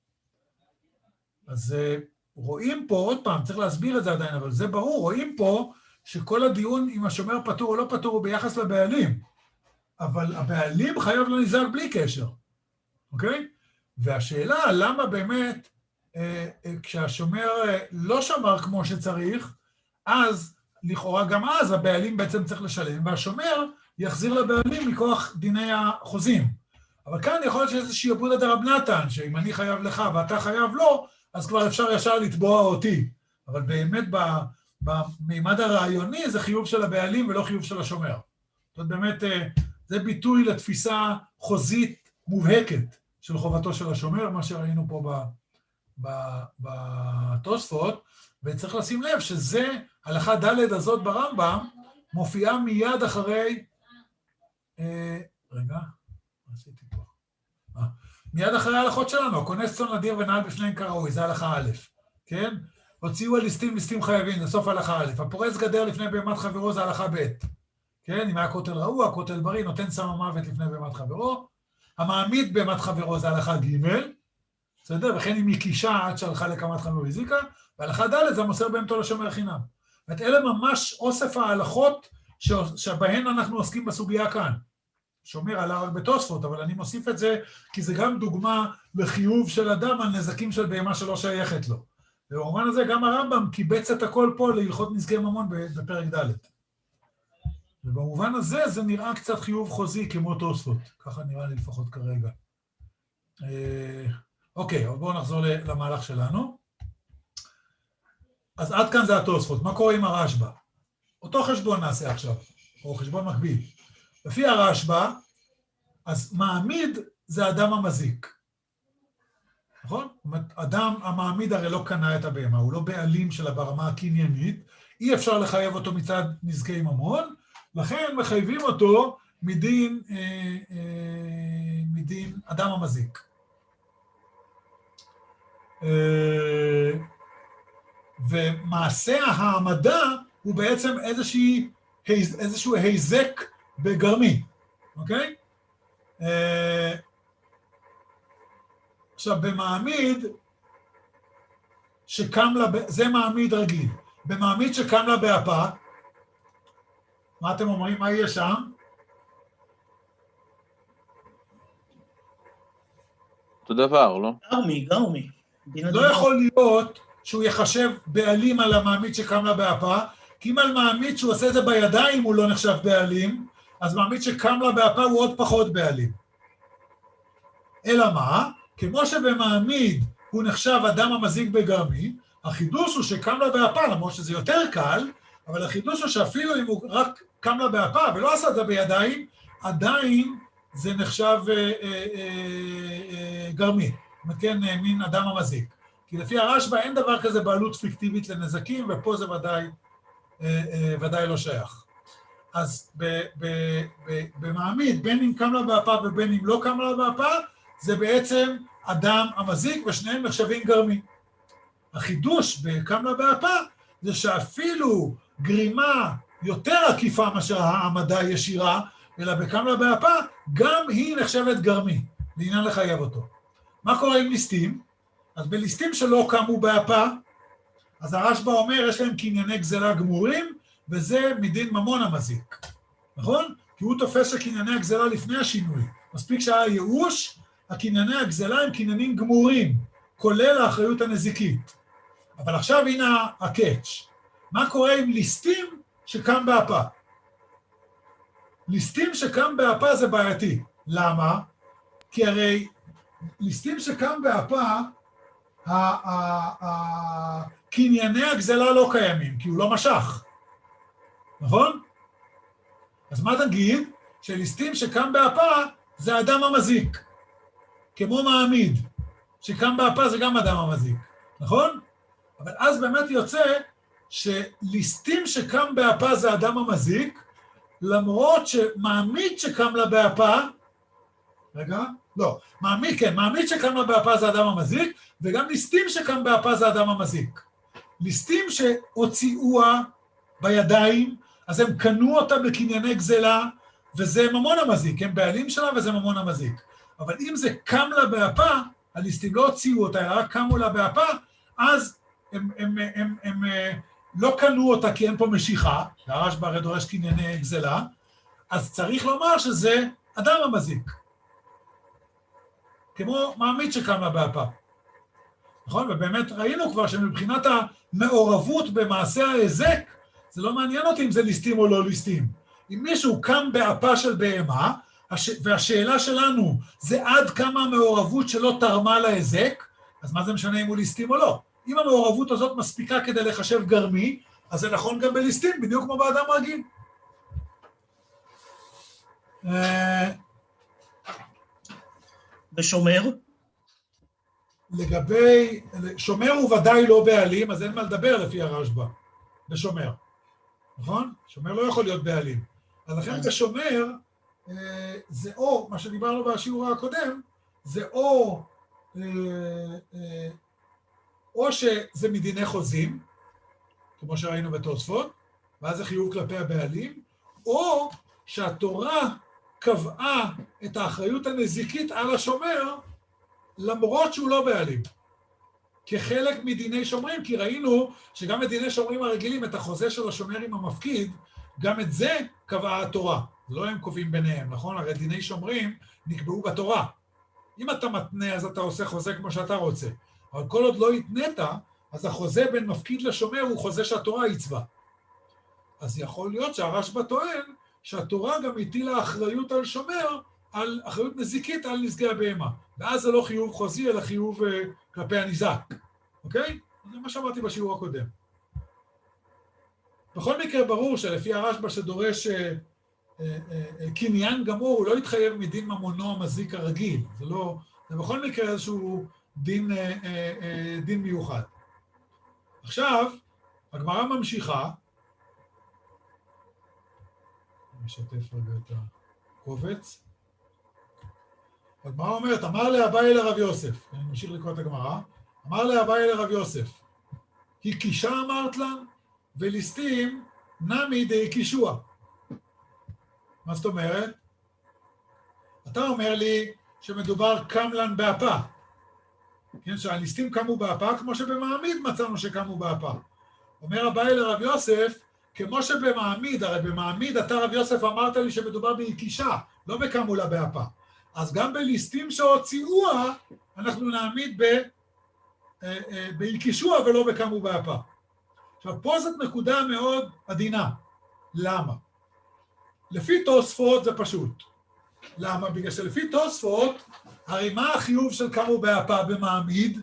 אז רואים פה, עוד פעם, צריך להסביר את זה עדיין, אבל זה ברור, רואים פה שכל הדיון אם השומר פטור או לא פטור הוא ביחס לבעלים, אבל הבעלים חייב לניזק בלי קשר, אוקיי? והשאלה, למה באמת, אה, אה, כשהשומר אה, לא שמר כמו שצריך, אז לכאורה גם אז הבעלים בעצם צריך לשלם, והשומר יחזיר לבעלים מכוח דיני החוזים. אבל כאן יכול להיות שזה שיעבוד דרב נתן, שאם אני חייב לך ואתה חייב לו, אז כבר אפשר ישר לתבוע אותי. אבל באמת במימד הרעיוני זה חיוב של הבעלים ולא חיוב של השומר. זאת אומרת, באמת זה ביטוי לתפיסה חוזית מובהקת של חובתו של השומר, מה שראינו פה בתוספות, וצריך לשים לב שזה, הלכה ד' הזאת ברמב"ם, מופיעה מיד אחרי, רגע, מה עשיתי פה? אה, מיד אחרי ההלכות שלנו, כונס צאן לדיר ונעל בפניהם כראוי, זה הלכה א', כן? הוציאו הליסטים, ליסטים חייבים, זה סוף הלכה א', הפורץ גדר לפני בהמת חברו זה הלכה ב', כן? אם היה כותל רעוע, כותל בריא, נותן סם המוות לפני בהמת חברו, המעמיד בהמת חברו זה הלכה ג', בסדר? וכן אם היא קישה עד שהלכה לקמת חמור הזיקה, והלכה ד' זה מוסר בהמתו לשומר חינם. ואת אלה ממש אוסף ההלכות שבהן אנחנו עוסקים בסוגיה כאן. שומר עלה רק בתוספות, אבל אני מוסיף את זה, כי זה גם דוגמה לחיוב של אדם על נזקים של בהמה שלא שייכת לו. ובמובן הזה גם הרמב"ם קיבץ את הכל פה להלכות נזקי ממון בפרק ד'. ובמובן הזה זה נראה קצת חיוב חוזי כמו תוספות. ככה נראה לי לפחות כרגע. אוקיי, אבל בואו נחזור למהלך שלנו. אז עד כאן זה התוספות. מה קורה עם הרשב"א? אותו חשבון נעשה עכשיו, או חשבון מקביל. לפי הרשב"א, אז מעמיד זה אדם המזיק. נכון? זאת אומרת, אדם המעמיד הרי לא קנה את הבהמה, הוא לא בעלים שלה ברמה הקניינית, אי אפשר לחייב אותו מצד נזקי ממון, לכן מחייבים אותו מדין, אה, אה, מדין אדם המזיק. אה, ומעשה העמדה הוא בעצם איזושהי, איזשהו היזק בגרמי, אוקיי? אה, עכשיו, במעמיד שקם לה, זה מעמיד רגיל. במעמיד שקם לה באפה, מה אתם אומרים? מה יהיה שם? אותו דבר, לא? גרמי, גרמי. לא יכול להיות שהוא יחשב בעלים על המעמיד שקם לה באפה, כי אם על מעמיד שהוא עושה את זה בידיים הוא לא נחשב בעלים, אז מעמיד שקם לה באפה הוא עוד פחות בעלים. אלא מה? כמו שבמעמיד הוא נחשב אדם המזיק בגרמי, החידוש הוא שקם לה באפה, למרות שזה יותר קל, אבל החידוש הוא שאפילו אם הוא רק קם לה באפה ולא עשה את זה בידיים, עדיין זה נחשב אה, אה, אה, גרמי, זאת אומרת, כן, מין אדם המזיק. כי לפי הרשב"א אין דבר כזה בעלות פיקטיבית לנזקים, ופה זה ודאי, אה, אה, ודאי לא שייך. אז ב, ב, ב, במעמיד, בין אם קם לה באפה ובין אם לא קם לה באפה, זה בעצם אדם המזיק, ושניהם נחשבים גרמי. החידוש בקם לה באפה, זה שאפילו גרימה יותר עקיפה מאשר העמדה ישירה, אלא בקם לה באפה, גם היא נחשבת גרמי, לעניין לחייב אותו. מה קורה עם ליסטים? אז בליסטים שלא קמו באפה, אז הרשב"א אומר, יש להם קנייני גזלה גמורים, וזה מדין ממון המזיק. נכון? כי הוא תופס שקנייני הגזלה לפני השינוי. מספיק שהיה ייאוש, הקנייני הגזלה הם קניינים גמורים, כולל האחריות הנזיקית. אבל עכשיו הנה הקאץ'. מה קורה עם ליסטים שקם באפה? ליסטים שקם באפה זה בעייתי. למה? כי הרי ליסטים שקם באפה, קנייני הגזלה לא קיימים, כי הוא לא משך. נכון? אז מה תגיד? שליסטים שקם באפה זה אדם המזיק. כמו מעמיד, שקם באפה זה גם אדם המזיק. נכון? אבל אז באמת יוצא שליסטים שקם באפה זה אדם המזיק, למרות שמעמיד שקם לה באפה, רגע, לא, מעמיד, כן, מעמיד שקם לה באפה זה אדם המזיק, וגם ליסטים שקם באפה זה אדם המזיק. ליסטים שהוציאוה בידיים, אז הם קנו אותה בקנייני גזלה, וזה ממון המזיק, הם בעלים שלה וזה ממון המזיק. אבל אם זה קם לה באפה, הליסטים לא הוציאו אותה, אלא רק קמו לה באפה, אז הם, הם, הם, הם, הם לא קנו אותה כי אין פה משיכה, הרשב"א הרי דורש קנייני גזלה, אז צריך לומר שזה אדם המזיק. כמו מעמיד שקם לה באפה. נכון? ובאמת ראינו כבר שמבחינת המעורבות במעשה ההיזק, זה לא מעניין אותי אם זה ליסטים או לא ליסטים. אם מישהו קם באפה של בהמה, והשאלה שלנו זה עד כמה המעורבות שלו תרמה להיזק, אז מה זה משנה אם הוא ליסטים או לא? אם המעורבות הזאת מספיקה כדי לחשב גרמי, אז זה נכון גם בליסטים, בדיוק כמו באדם רגיל. ושומר? לגבי, שומר הוא ודאי לא בעלים, אז אין מה לדבר לפי הרשב"א, בשומר. נכון? שומר לא יכול להיות בעלים. אז לכן בשומר, זה או, מה שדיברנו בשיעור הקודם, זה או, או שזה מדיני חוזים, כמו שראינו בתוספות, ואז זה חיוב כלפי הבעלים, או שהתורה קבעה את האחריות הנזיקית על השומר, למרות שהוא לא בעלים. כחלק מדיני שומרים, כי ראינו שגם מדיני שומרים הרגילים, את החוזה של השומר עם המפקיד, גם את זה קבעה התורה. לא הם קובעים ביניהם, נכון? הרי דיני שומרים נקבעו בתורה. אם אתה מתנה, אז אתה עושה חוזה כמו שאתה רוצה. אבל כל עוד לא התנית, אז החוזה בין מפקיד לשומר הוא חוזה שהתורה עיצבה. אז יכול להיות שהרשב"א טוען שהתורה גם הטילה אחריות על שומר, על אחריות נזיקית על נזקי הבהמה. ואז זה לא חיוב חוזי, אלא חיוב uh, כלפי הניזק. אוקיי? זה מה שאמרתי בשיעור הקודם. בכל מקרה ברור שלפי הרשב"א שדורש uh, uh, קניין גמור, הוא לא יתחייב מדין ממונו המזיק הרגיל. זה לא, זה בכל מקרה איזשהו דין, דין מיוחד. עכשיו, הגמרא ממשיכה, אני משתף רגע את הקובץ. הגמרא אומרת, אמר לאביי לרב יוסף, אני ממשיך לקרוא את הגמרא, אמר לאביי לרב יוסף, הקישה אמרת לה, וליסטים נמי די קישוע. מה זאת אומרת? אתה אומר לי שמדובר קמלן באפה. כן, שהליסטים קמו באפה, כמו שבמעמיד מצאנו שקמו באפה. אומר אביי לרב יוסף, כמו שבמעמיד, הרי במעמיד אתה רב יוסף אמרת לי שמדובר בהקישה, לא בקמו לה באפה. אז גם בליסטים שהוציאוה, אנחנו נעמיד בהקישוע ולא בקמו באפה. עכשיו, פה זאת נקודה מאוד עדינה. למה? לפי תוספות זה פשוט. למה? בגלל שלפי תוספות, הרי מה החיוב של קמו באפה במעמיד?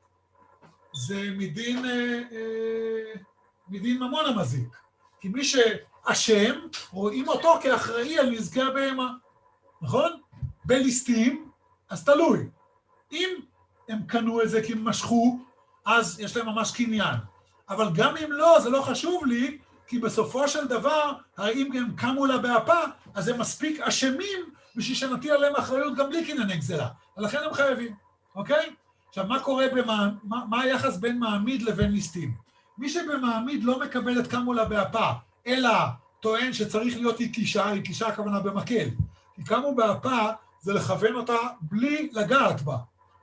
זה מדין, אה, אה, מדין ממון המזיק. כי מי שאשם, רואים אותו כאחראי על נזקי הבהמה. נכון? בליסטים, אז תלוי. אם הם קנו את זה כי הם משכו, אז יש להם ממש קניין. אבל גם אם לא, זה לא חשוב לי, כי בסופו של דבר, הרי אם הם קמו לה באפה, אז הם מספיק אשמים בשביל שנטיל עליהם אחריות גם בלי קנייני גזלה. ולכן הם חייבים, אוקיי? עכשיו, מה קורה, במה, מה, מה היחס בין מעמיד לבין ליסטים? מי שבמעמיד לא מקבל את קמו לה באפה, אלא טוען שצריך להיות הקישה, הקישה הכוונה במקל. כי קמו באפה זה לכוון אותה בלי לגעת בה.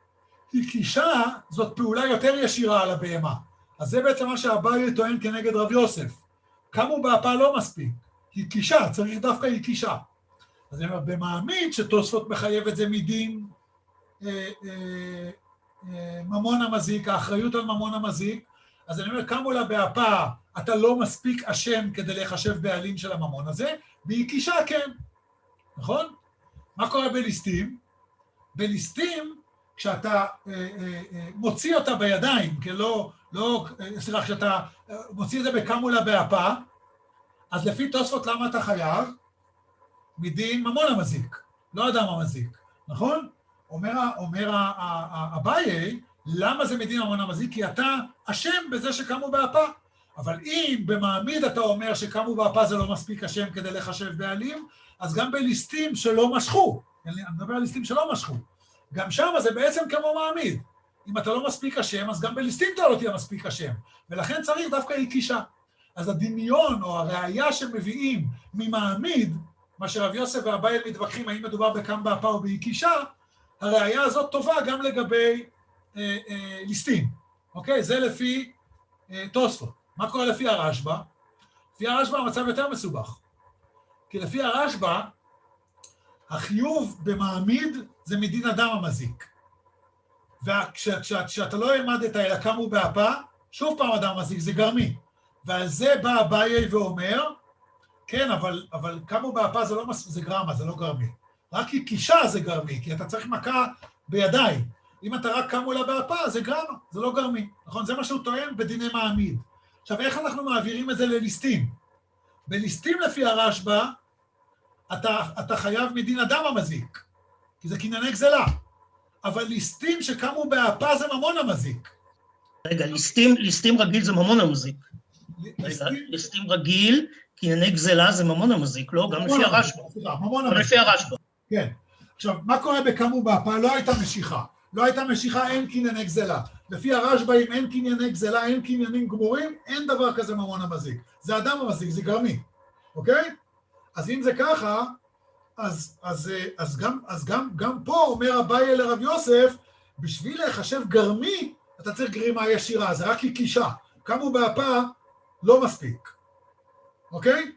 הקישה זאת פעולה יותר ישירה על הבהמה. אז זה בעצם מה שאביי טוען כנגד רב יוסף. קמו באפה לא מספיק. הקישה, צריך דווקא הקישה. אז אני אומר, במעמיד שתוספות מחייב את זה מדין אה, אה, אה, ממון המזיק, האחריות על ממון המזיק, אז אני אומר, קמו לה באפה, אתה לא מספיק אשם כדי להיחשב בעלים של הממון הזה, בהקישה כן. נכון? מה קורה בליסטים? בליסטים, כשאתה אה, אה, אה, מוציא אותה בידיים, כי לא, לא, סליחה, כשאתה מוציא את זה בקמו לה באפה, אז לפי תוספות למה אתה חייב? מדין ממון המזיק, לא אדם המזיק, נכון? אומר, אומר אביי, למה זה מדין ממון המזיק? כי אתה אשם בזה שקמו באפה. אבל אם במעמיד אתה אומר שקמו באפה זה לא מספיק אשם כדי לחשב בעלים, אז גם בליסטים שלא משכו, אני מדבר על ליסטים שלא משכו, גם שם זה בעצם כמו מעמיד. אם אתה לא מספיק אשם, אז גם בליסטים אתה לא תהיה מספיק אשם, ולכן צריך דווקא הקישה. אז הדמיון או הראייה שמביאים ממעמיד, מה שרב יוסף ואביי מתווכחים, האם מדובר בקם באפה או בהקישה, הראייה הזאת טובה גם לגבי אה, אה, ליסטים. אוקיי? זה לפי אה, תוספות. מה קורה לפי הרשב"א? לפי הרשב"א המצב יותר מסובך. כי לפי הרשב"א, החיוב במעמיד זה מדין אדם המזיק. וכשאתה לא העמדת אלא קמו באפה, שוב פעם אדם המזיק, זה גרמי. ועל זה בא אביי ואומר, כן, אבל, אבל קמו באפה זה, לא, זה גרמה, זה לא גרמי. רק הקישה זה גרמי, כי אתה צריך מכה בידיים. אם אתה רק קמו לה באפה, זה גרמה, זה לא גרמי. נכון? זה מה שהוא טוען בדיני מעמיד. עכשיו, איך אנחנו מעבירים את זה לליסטים? בליסטים לפי הרשב"א, אתה, אתה חייב מדין אדם המזיק, כי זה קנייני גזלה. אבל ליסטים שקמו באפה זה ממון המזיק. רגע, ליסטים, ליסטים רגיל זה ממון המזיק. רגע, ליסטים רגיל, קנייני גזלה זה ממון המזיק, לא? גם לפי הרשב"א. גם לפי הרשב"א. כן. עכשיו, מה קורה בקמו באפה? לא הייתה משיכה. לא הייתה משיכה, אין קנייני גזלה. לפי הרשב"א, אם אין קנייני גזלה, אין קניינים גמורים, אין דבר כזה ממון המזיק. זה אדם המזיק, זה גרמי. אוקיי? אז אם זה ככה, אז, אז, אז, גם, אז גם, גם פה אומר אביי לרב יוסף, בשביל לחשב גרמי, אתה צריך גרימה ישירה, זה רק הקישה. קמו באפה, לא מספיק. אוקיי?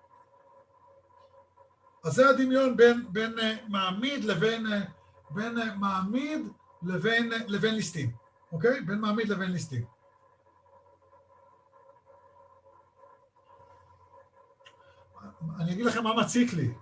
אז זה הדמיון בין, בין מעמיד לבין, בין מעמיד לבין, לבין ליסטים. אוקיי? בין מעמיד לבין ליסטים. אני אגיד לכם מה מציק לי.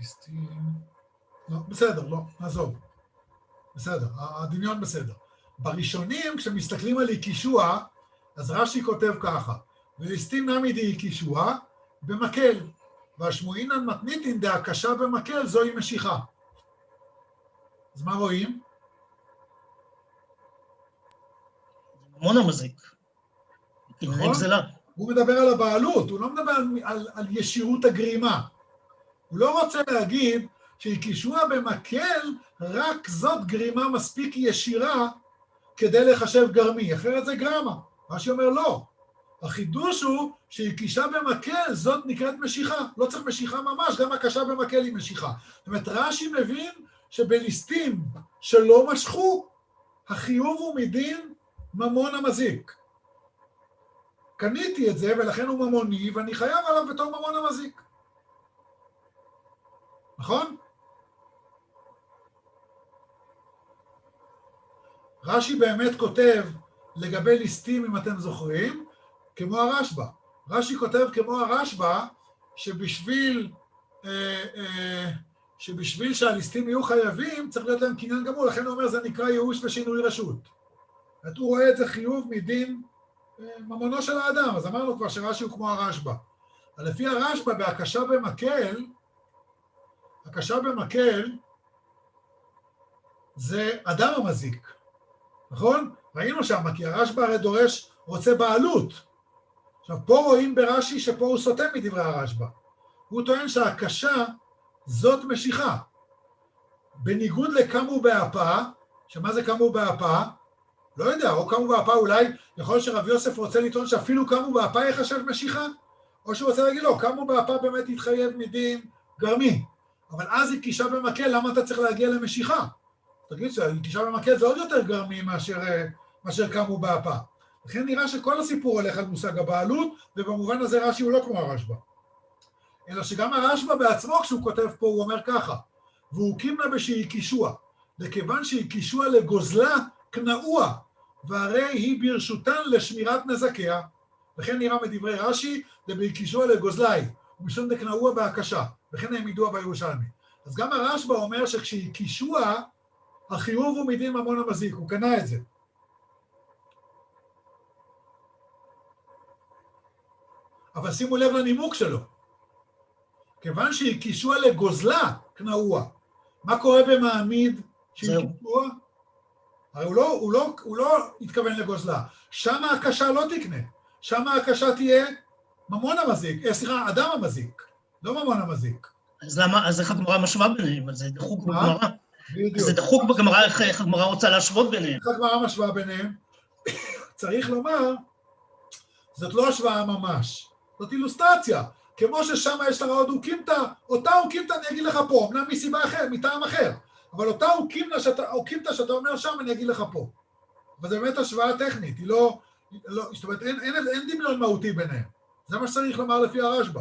ליסטים... לא, בסדר, לא, נעזוב. בסדר, הדמיון בסדר. בראשונים, כשמסתכלים על איקישוע, אז רש"י כותב ככה, וליסטים נמי די איקישוע במקל, והשמועינן מתניתין דהקשה במקל זוהי משיכה. אז מה רואים? ממון המזיק. נכון? הוא מדבר על הבעלות, הוא לא מדבר על, על, על ישירות הגרימה. הוא לא רוצה להגיד שאיקישוע במקל, רק זאת גרימה מספיק ישירה כדי לחשב גרמי, אחרת זה גרמה. מה שאומר לא. החידוש הוא שאיקישה במקל, זאת נקראת משיכה. לא צריך משיכה ממש, גם הקשה במקל היא משיכה. זאת אומרת, רש"י מבין שבליסטים שלא משכו, החיוב הוא מדין ממון המזיק. קניתי את זה, ולכן הוא ממוני, ואני חייב עליו בתור ממון המזיק. נכון? רש"י באמת כותב לגבי ליסטים, אם אתם זוכרים, כמו הרשב"א. רש"י כותב כמו הרשב"א, שבשביל, אה, אה, שבשביל שהליסטים יהיו חייבים, צריך להיות להם קניין גמור, לכן הוא אומר, זה נקרא ייאוש ושינוי רשות. הוא רואה את זה חיוב מדין אה, ממונו של האדם, אז אמרנו כבר שרש"י הוא כמו הרשב"א. לפי הרשב"א, בהקשה במקל, הקשה במקל זה אדם המזיק, נכון? ראינו שם, כי הרשב"א הרי דורש, רוצה בעלות. עכשיו, פה רואים ברש"י שפה הוא סוטה מדברי הרשב"א. הוא טוען שהקשה זאת משיכה. בניגוד לקמו באפה, שמה זה קמו באפה? לא יודע, או קמו באפה אולי, יכול להיות שרב יוסף רוצה לטעון שאפילו קמו באפה יחשב משיכה, או שהוא רוצה להגיד לו, קמו באפה באמת יתחייב מדין גרמי. אבל אז איקישה במקל, למה אתה צריך להגיע למשיכה? תגיד שאיקישה במקל זה עוד יותר גרמי מאשר, מאשר קמו באפה. לכן נראה שכל הסיפור הולך על מושג הבעלות, ובמובן הזה רש"י הוא לא כמו הרשב"א. אלא שגם הרשב"א בעצמו, כשהוא כותב פה, הוא אומר ככה, והוא קימנה בשאיקישוע, לכיוון שאיקישוע לגוזלה קנאוה, והרי היא ברשותן לשמירת נזקיה. וכן נראה מדברי רש"י, דבאיקישוע לגוזלאי, ומשום דקנאוה בהקשה, וכן הם ידוע בירושלמי. אז גם הרשב"א אומר שכשאיקישוע, החיוב הוא מדין ממון המזיק, הוא קנה את זה. אבל שימו לב לנימוק שלו. כיוון שהיקישוע לגוזלה קנאוה, מה קורה במעמיד שהיקישוע? הרי הוא לא, הוא לא, הוא לא התכוון לגוזלה. שם הקשה לא תקנה. שם הקשה תהיה ממון המזיק, אה, סליחה, אדם המזיק, לא ממון המזיק. אז למה, אז איך הגמרא משווה ביניהם? אז זה דחוק בגמרא. בדיוק. זה דחוק בגמרא, איך הגמרא רוצה להשוות ביניהם? איך הגמרא משווה ביניהם? צריך לומר, זאת לא השוואה ממש. זאת אילוסטרציה. כמו ששם יש לך עוד אוקימתא, אותה אוקימתא אני אגיד לך פה, אמנם מסיבה אחרת, מטעם אחר. אבל אותה אוקימתא שאתה, אוקימתא שאתה אומר שם, אני אגיד לך פה. אבל זה באמת השוואה טכנית, היא לא, לא זאת אומרת, אין, אין, אין דמיון מהותי ביניהם. זה מה שצריך לומר לפי הרשב"א.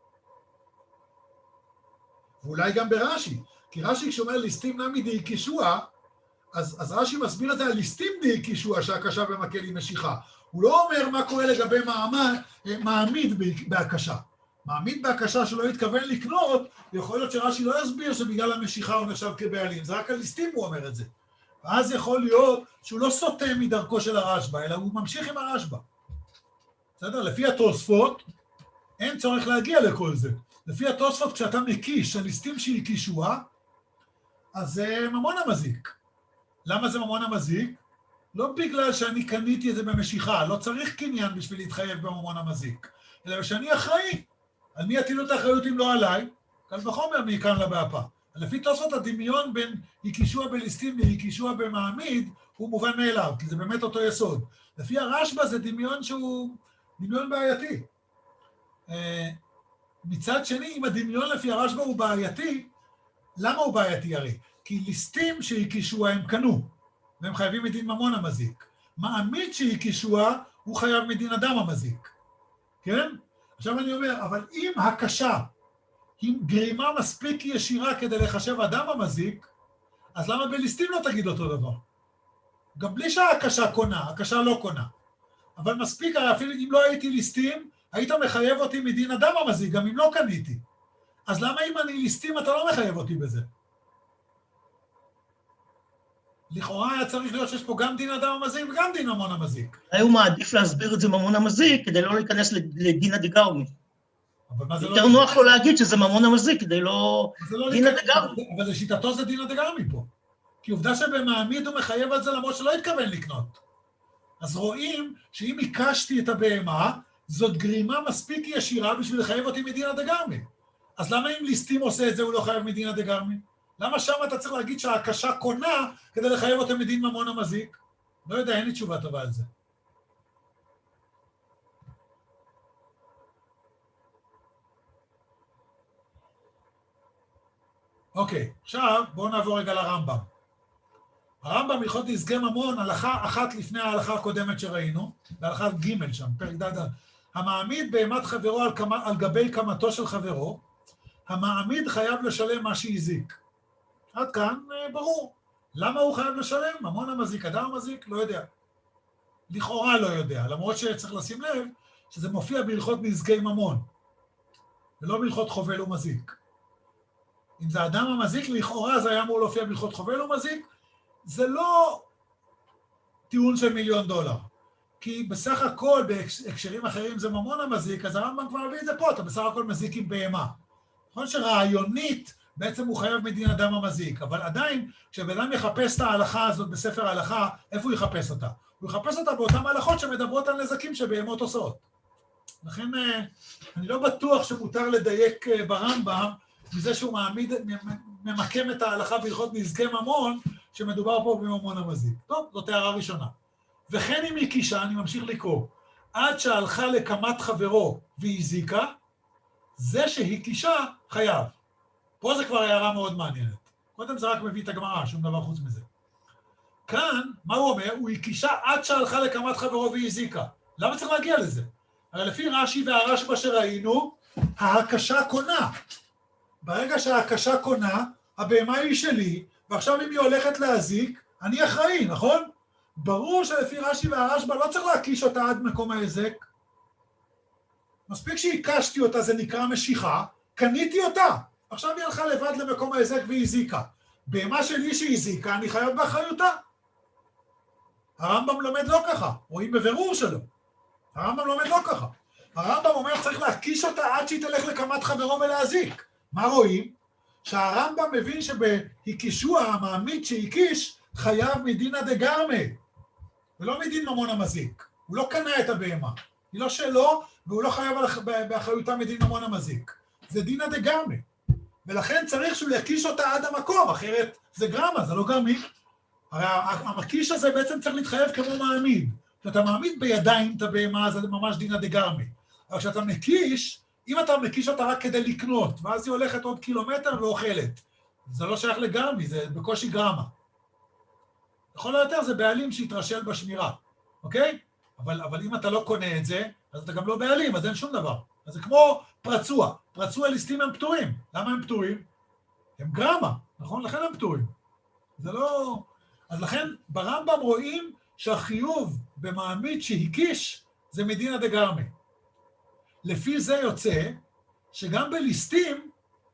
ואולי גם ברש"י, כי רש"י כשאומר ליסטים נמי דאיקישוע, אז, אז רש"י מסביר את זה על ליסטים דאיקישוע שהקשה במקל היא משיכה. הוא לא אומר מה קורה לגבי מעמד, מעמיד בהקשה. מעמיד בהקשה שלא התכוון לקנות, יכול להיות שרש"י לא יסביר שבגלל המשיכה הוא נחשב כבעלים, זה רק על ליסטים הוא אומר את זה. ואז יכול להיות שהוא לא סוטה מדרכו של הרשב"א, אלא הוא ממשיך עם הרשב"א. בסדר? לפי התוספות, אין צורך להגיע לכל זה. לפי התוספות, כשאתה מקיש, הליסטים שהקישוע, אז זה ממון המזיק. למה זה ממון המזיק? לא בגלל שאני קניתי את זה במשיכה, לא צריך קניין בשביל להתחייב בממון המזיק, אלא שאני אחראי. על מי יטילו את האחריות אם לא עליי? קל וחומר מכאן לבאפה. לפי תוספות הדמיון בין הקישוע בליסטים והקישוע במעמיד, הוא מובן מאליו, כי זה באמת אותו יסוד. לפי הרשב"א זה דמיון שהוא דמיון בעייתי. מצד שני, אם הדמיון לפי הרשב"א הוא בעייתי, למה הוא בעייתי הרי? כי ליסטים שהקישוע הם קנו, והם חייבים מדין ממון המזיק. מעמיד שהקישוע הוא חייב מדין אדם המזיק. כן? עכשיו אני אומר, אבל אם הקשה, אם גרימה מספיק ישירה כדי לחשב אדם המזיק, אז למה בליסטים לא תגיד אותו דבר? גם בלי שהקשה קונה, הקשה לא קונה. אבל מספיק, אפילו אם לא הייתי ליסטים, היית מחייב אותי מדין אדם המזיק, גם אם לא קניתי. אז למה אם אני ליסטים אתה לא מחייב אותי בזה? לכאורה היה צריך להיות שיש פה גם דין אדם המזיק וגם דין ממון המזיק. הוא מעדיף להסביר את זה ממון המזיק כדי לא להיכנס לדין הדגרמי. יותר נוח לו להגיד שזה ממון המזיק כדי לא... דין הדגרמי. אבל לשיטתו זה דין הדגרמי פה. כי עובדה שבמעמיד הוא מחייב על זה למרות שלא התכוון לקנות. אז רואים שאם הקשתי את הבהמה, זאת גרימה מספיק ישירה בשביל לחייב אותי מדין הדגרמי. אז למה אם ליסטים עושה את זה הוא לא חייב מדין הדגרמי? למה שם אתה צריך להגיד שההקשה קונה כדי לחייב אותם מדין ממון המזיק? לא יודע, אין לי תשובה טובה על זה. אוקיי, עכשיו בואו נעבור רגע לרמב"ם. הרמב"ם הלכות נזקי ממון, הלכה אחת לפני ההלכה הקודמת שראינו, בהלכה ג' שם, פרק ד', המעמיד בהמת חברו על, כמה, על גבי קמתו של חברו, המעמיד חייב לשלם מה שהזיק. עד כאן ברור. למה הוא חייב לשלם? ממון המזיק, אדם המזיק, לא יודע. לכאורה לא יודע, למרות שצריך לשים לב שזה מופיע בהלכות נזקי ממון, ולא בהלכות חובל ומזיק. אם זה אדם המזיק, לכאורה זה היה אמור להופיע בהלכות חובל ומזיק, זה לא טיעון של מיליון דולר. כי בסך הכל, בהקשרים אחרים זה ממון המזיק, אז הרמב"ם כבר מביא את זה פה, אתה בסך הכל מזיק עם בהמה. נכון שרעיונית, בעצם הוא חייב מדין אדם המזיק, אבל עדיין, כשבן אדם יחפש את ההלכה הזאת בספר ההלכה, איפה הוא יחפש אותה? הוא יחפש אותה באותן הלכות שמדברות על נזקים שבהמות עושות. לכן, אני לא בטוח שמותר לדייק ברמב"ם, מזה שהוא מעמיד, ממקם את ההלכה בהלכות נזקי ממון, שמדובר פה בממון המזיק. טוב, זאת הערה ראשונה. וכן אם היא קישה, אני ממשיך לקרוא, עד שהלכה לקמת חברו והזיקה, זה שהיא קישה חייב. פה זה כבר הערה מאוד מעניינת. קודם זה רק מביא את הגמרא, שום דבר חוץ מזה. כאן, מה הוא אומר? הוא הקישה עד שהלכה לקמת חברו והזיקה. למה צריך להגיע לזה? הרי לפי רש"י והרשב"א שראינו, ההקשה קונה. ברגע שההקשה קונה, הבהמה היא שלי, ועכשיו אם היא הולכת להזיק, אני אחראי, נכון? ברור שלפי רש"י והרשב"א לא צריך להקיש אותה עד מקום ההזק. מספיק שהקשתי אותה, זה נקרא משיכה, קניתי אותה. עכשיו היא הלכה לבד למקום ההזק והיא הזיקה. בהמה שלי שהיא הזיקה, אני חייב באחריותה. הרמב"ם לומד לא ככה, רואים בבירור שלו. הרמב"ם לומד לא ככה. הרמב"ם אומר צריך להקיש אותה עד שהיא תלך לקמת חברו ולהזיק. מה רואים? שהרמב"ם מבין שבהקישוע המעמיד שהקיש חייב מדינא דגרמי, ולא מדין ממון המזיק. הוא לא קנה את הבהמה. היא לא שלו, והוא לא חייב באחריותה מדין ממון המזיק. זה דינא דגרמי. ולכן צריך שהוא יקיש אותה עד המקום, אחרת זה גרמה, זה לא גרמי. הרי המקיש הזה בעצם צריך להתחייב כמו מעמיד. כשאתה מעמיד בידיים את הבהמה, זה ממש דינא דגרמי. אבל כשאתה מקיש, אם אתה מקיש אותה רק כדי לקנות, ואז היא הולכת עוד קילומטר ואוכלת, זה לא שייך לגרמי, זה בקושי גרמה. לכל היותר זה בעלים שהתרשל בשמירה, אוקיי? אבל, אבל אם אתה לא קונה את זה, אז אתה גם לא בעלים, אז אין שום דבר. אז זה כמו פרצוע. פרצוע ליסטים הם פטורים. למה הם פטורים? הם גרמה, נכון? לכן הם פטורים. זה לא... אז לכן ברמב"ם רואים שהחיוב במעמיד שהקיש זה מדינא דגרמי. לפי זה יוצא שגם בליסטים,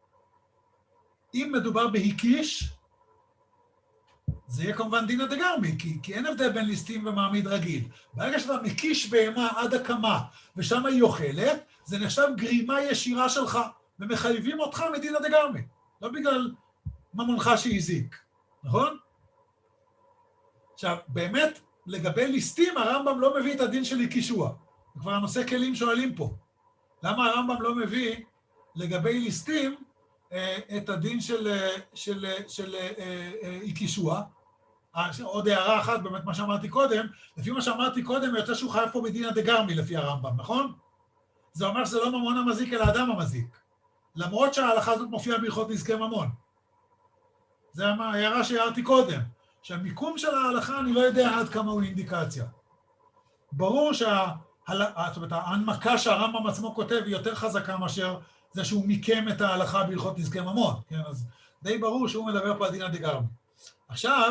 אם מדובר בהקיש, זה יהיה כמובן דינא דגרמי, כי, כי אין הבדל בין ליסטים ומעמיד רגיל. ברגע שאתה מקיש בהמה עד הקמה, ושם היא אוכלת, זה נחשב גרימה ישירה שלך, ומחייבים אותך מדינא דגרמי. לא בגלל ממונך שהזיק, נכון? עכשיו, באמת, לגבי ליסטים, הרמב"ם לא מביא את הדין של הקישוע. זה כבר הנושא כלים שואלים פה. למה הרמב"ם לא מביא לגבי ליסטים את הדין של, של, של הקישוע? עוד הערה אחת, באמת מה שאמרתי קודם, לפי מה שאמרתי קודם, יוצא שהוא חייב פה מדינא דגרמי לפי הרמב"ם, נכון? זה אומר שזה לא ממון המזיק, אלא אדם המזיק. למרות שההלכה הזאת מופיעה בהלכות נזקי ממון. זה הערה שהערתי קודם, שהמיקום של ההלכה אני לא יודע עד כמה הוא אינדיקציה. ברור שההנמקה שהרמב"ם עצמו כותב היא יותר חזקה מאשר זה שהוא מיקם את ההלכה בהלכות נזקי ממון, כן? אז די ברור שהוא מדבר פה על דינא דגרמי. עכשיו,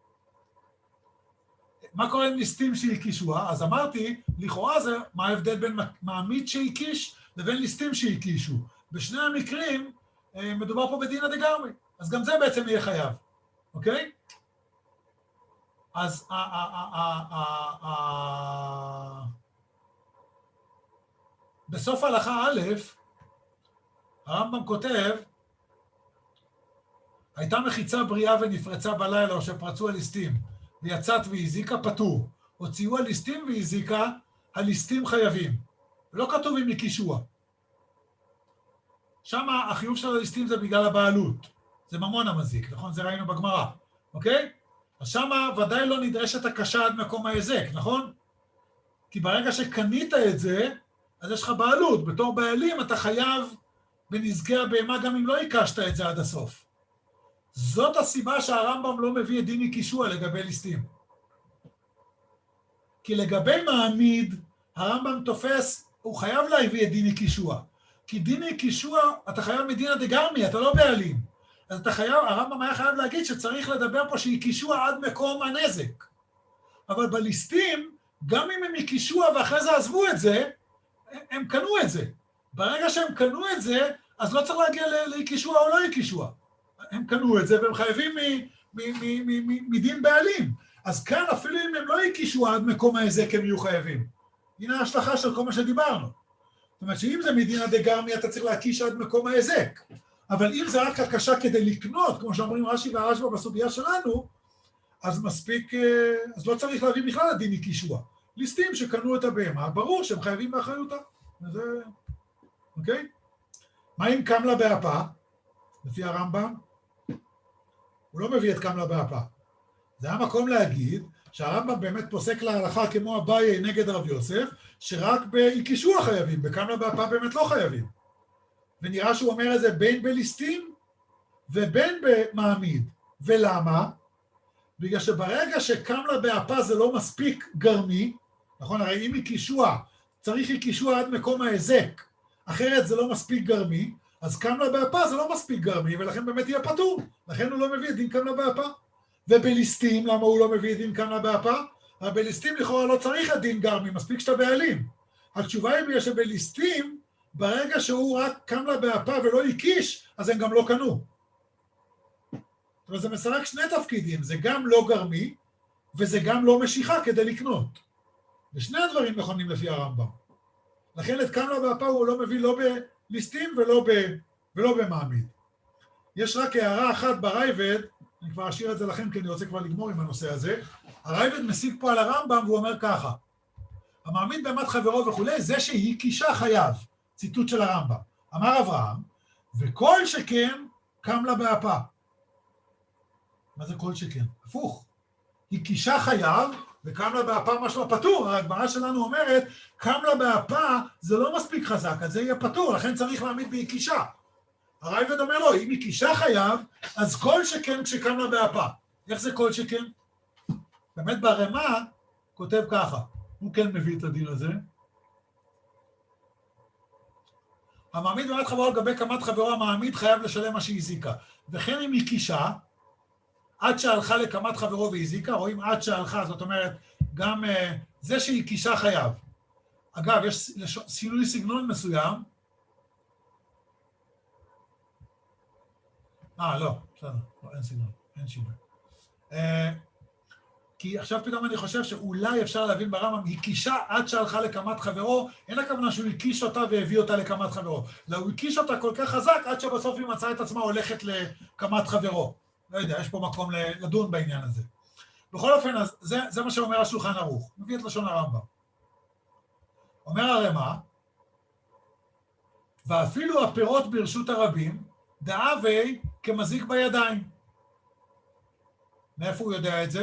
מה קורה עם ליסטים שהקישוע? אז אמרתי, לכאורה זה מה ההבדל בין מעמיד שהקיש לבין ליסטים שהקישו. בשני המקרים מדובר פה בדינא דגרמי, אז גם זה בעצם יהיה חייב, אוקיי? אז בסוף ההלכה א', הרמב"ם כותב, הייתה מחיצה בריאה ונפרצה בלילה או שפרצו הליסטים, ויצאת והזיקה פטור, הוציאו הליסטים והזיקה, הליסטים חייבים. לא כתוב עם מקישוע. שם החיוב של הליסטים זה בגלל הבעלות, זה ממון המזיק, נכון? זה ראינו בגמרא, אוקיי? אז שם ודאי לא נדרשת הקשה עד מקום ההיזק, נכון? כי ברגע שקנית את זה, אז יש לך בעלות. בתור בעלים אתה חייב בנזקי הבהמה גם אם לא הקשת את זה עד הסוף. זאת הסיבה שהרמב"ם לא מביא את דין מקישוע לגבי ליסטים. כי לגבי מעמיד, הרמב"ם תופס, הוא חייב להביא את דין מקישוע. כי דין מקישוע, אתה חייב מדינא דגרמי, אתה לא בעלים. אז אתה חייב, הרמב"ם היה חייב להגיד שצריך לדבר פה שהקישוע עד מקום הנזק. אבל בליסטים, גם אם הם הקישוע ואחרי זה עזבו את זה, הם קנו את זה. ברגע שהם קנו את זה, אז לא צריך להגיע להקישוע או לא הקישוע. הם קנו את זה והם חייבים מדין בעלים. אז כאן אפילו אם הם לא הקישוע עד מקום ההיזק הם יהיו חייבים. הנה ההשלכה של כל מה שדיברנו. זאת אומרת שאם זה מדינא דגרמי אתה צריך להקיש עד מקום ההיזק. אבל אם זה רק הקשה כדי לקנות, כמו שאומרים רש"י והרשב"א בסוגיה שלנו, אז מספיק, אז לא צריך להביא בכלל את דין הקישוע. ליסטים שקנו את הבהמה, ברור שהם חייבים באחריותה. זה, אוקיי? מה עם קמלה באפה? לפי הרמב"ם, הוא לא מביא את קמלה באפה. זה המקום להגיד שהרמב"ם באמת פוסק להלכה כמו אביי נגד רב יוסף, שרק בהקישוע חייבים, בקמלה באפה באמת לא חייבים. ונראה שהוא אומר את זה בין בליסטים ובין במעמיד. ולמה? בגלל שברגע שקמלה באפה זה לא מספיק גרמי, נכון? הרי אם הקישוע, צריך הקישוע עד מקום ההיזק, אחרת זה לא מספיק גרמי, אז קמלה באפה זה לא מספיק גרמי, ולכן באמת יהיה פטור. לכן הוא לא מביא את דין קמלה באפה. ובליסטים, למה הוא לא מביא את דין קמלה באפה? אבל בליסטים לכאורה לא צריך את דין גרמי, מספיק שאתה בעלים. התשובה היא בגלל שבליסטים, ברגע שהוא רק קמלה באפה ולא הקיש, אז הם גם לא קנו. זאת אומרת, זה מסרק שני תפקידים, זה גם לא גרמי, וזה גם לא משיכה כדי לקנות. ושני הדברים נכונים לפי הרמב"ם. לכן את קמלה באפה הוא לא מביא לא בליסטים ולא, ב, ולא במעמיד. יש רק הערה אחת ברייבד, אני כבר אשאיר את זה לכם כי אני רוצה כבר לגמור עם הנושא הזה. הרייבד משיג פה על הרמב"ם והוא אומר ככה, המעמיד בהמת חברו וכולי, זה שהיא קישה חייב, ציטוט של הרמב"ם. אמר אברהם, וכל שכן קמלה באפה. מה זה כל שכן? הפוך. היא קישה חייב, וקמלה באפה משמע פטור. הגמרא שלנו אומרת, קמלה באפה זה לא מספיק חזק, אז זה יהיה פטור, לכן צריך להעמיד בהיא קישה. הרייבד אומר לו, אם היא קישה חייב, אז כל שכן כשקמלה באפה. איך זה כל שכן? באמת ברמה כותב ככה, הוא כן מביא את הדין הזה. המעמיד בהמת חברו על גבי קמת חברו, המעמיד חייב לשלם מה שהזיקה. וכן אם היא קישה, עד שהלכה לקמת חברו והזיקה, רואים עד שהלכה, זאת אומרת, גם uh, זה שהיא קישה חייב. אגב, יש שינוי סגנון מסוים. אה, לא, בסדר, לא, אין סגנון, אין שינוי. Uh, כי עכשיו פתאום אני חושב שאולי אפשר להבין ברמב"ם, היא קישה עד שהלכה לקמת חברו, אין הכוונה שהוא הקיש אותה והביא אותה לקמת חברו. לא, הוא הקיש אותה כל כך חזק, עד שבסוף היא מצאה את עצמה הולכת לקמת חברו. לא יודע, יש פה מקום לדון בעניין הזה. בכל אופן, אז זה, זה מה שאומר השולחן ערוך. מביא את לשון הרמב"ם. אומר הרמ"א, ואפילו הפירות ברשות הרבים, דאבי כמזיק בידיים. מאיפה הוא יודע את זה?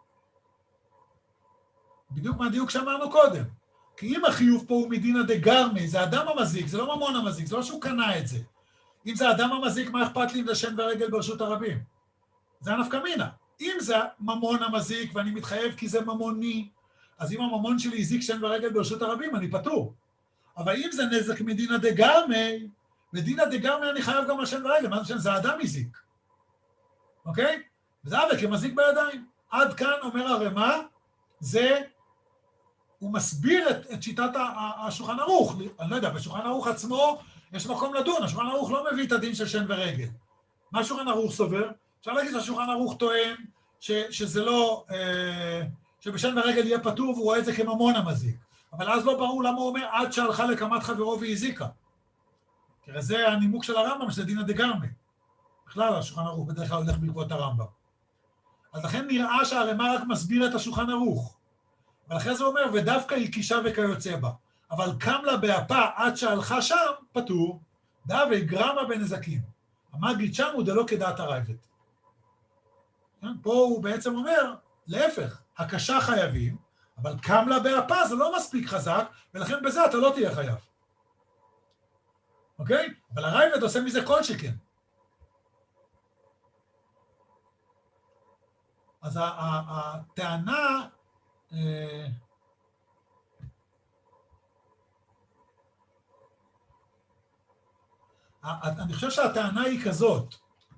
בדיוק מהדיוק שאמרנו קודם. כי אם החיוב פה הוא מדינא דגרמי, זה אדם המזיק, זה לא ממון המזיק, זה לא שהוא קנה את זה. אם זה אדם המזיק, מה אכפת לי אם זה שן ורגל ברשות הרבים? זה הנפקא מינה. אם זה ממון המזיק ואני מתחייב כי זה ממוני, אז אם הממון שלי הזיק שן ורגל ברשות הרבים, אני פטור. אבל אם זה נזק מדינא דגרמי, מדינא דגרמי אני חייב גם על שן ורגל, מה זה זה אדם הזיק. אוקיי? וזה אבק כמזיק בידיים. עד כאן אומר הרמ"א, זה, הוא מסביר את, את שיטת השולחן ערוך. אני לא יודע, בשולחן ערוך עצמו יש מקום לדון, השולחן ערוך לא מביא את הדין של שן ורגל. מה השולחן ערוך סובר? אפשר להגיד שהשולחן ערוך טוען ש, שזה לא, אה, שבשן ורגל יהיה פטור, והוא רואה את זה כממון המזיק. אבל אז לא ברור למה הוא אומר, עד שהלכה לקמת חברו והזיקה. כי זה הנימוק של הרמב"ם, שזה דינא דגרמי. בכלל, השולחן ערוך בדרך כלל הולך בעקבות הרמב"ם. אז לכן נראה שהרמ"א רק מסביר את השולחן ערוך. ולכן זה אומר, ודווקא היא קישה וכיוצא בה. אבל קם לה באפה עד שהלכה שם, פטור, דאבי גרמה בנזקים. המגיד שם הוא דלא כדעת הרייבד. פה הוא בעצם אומר, להפך, הקשה חייבים, אבל קם לה באפה זה לא מספיק חזק, ולכן בזה אתה לא תהיה חייב. אוקיי? אבל הרייבד עושה מזה כל שכן. אז הטענה, אני חושב שהטענה היא כזאת,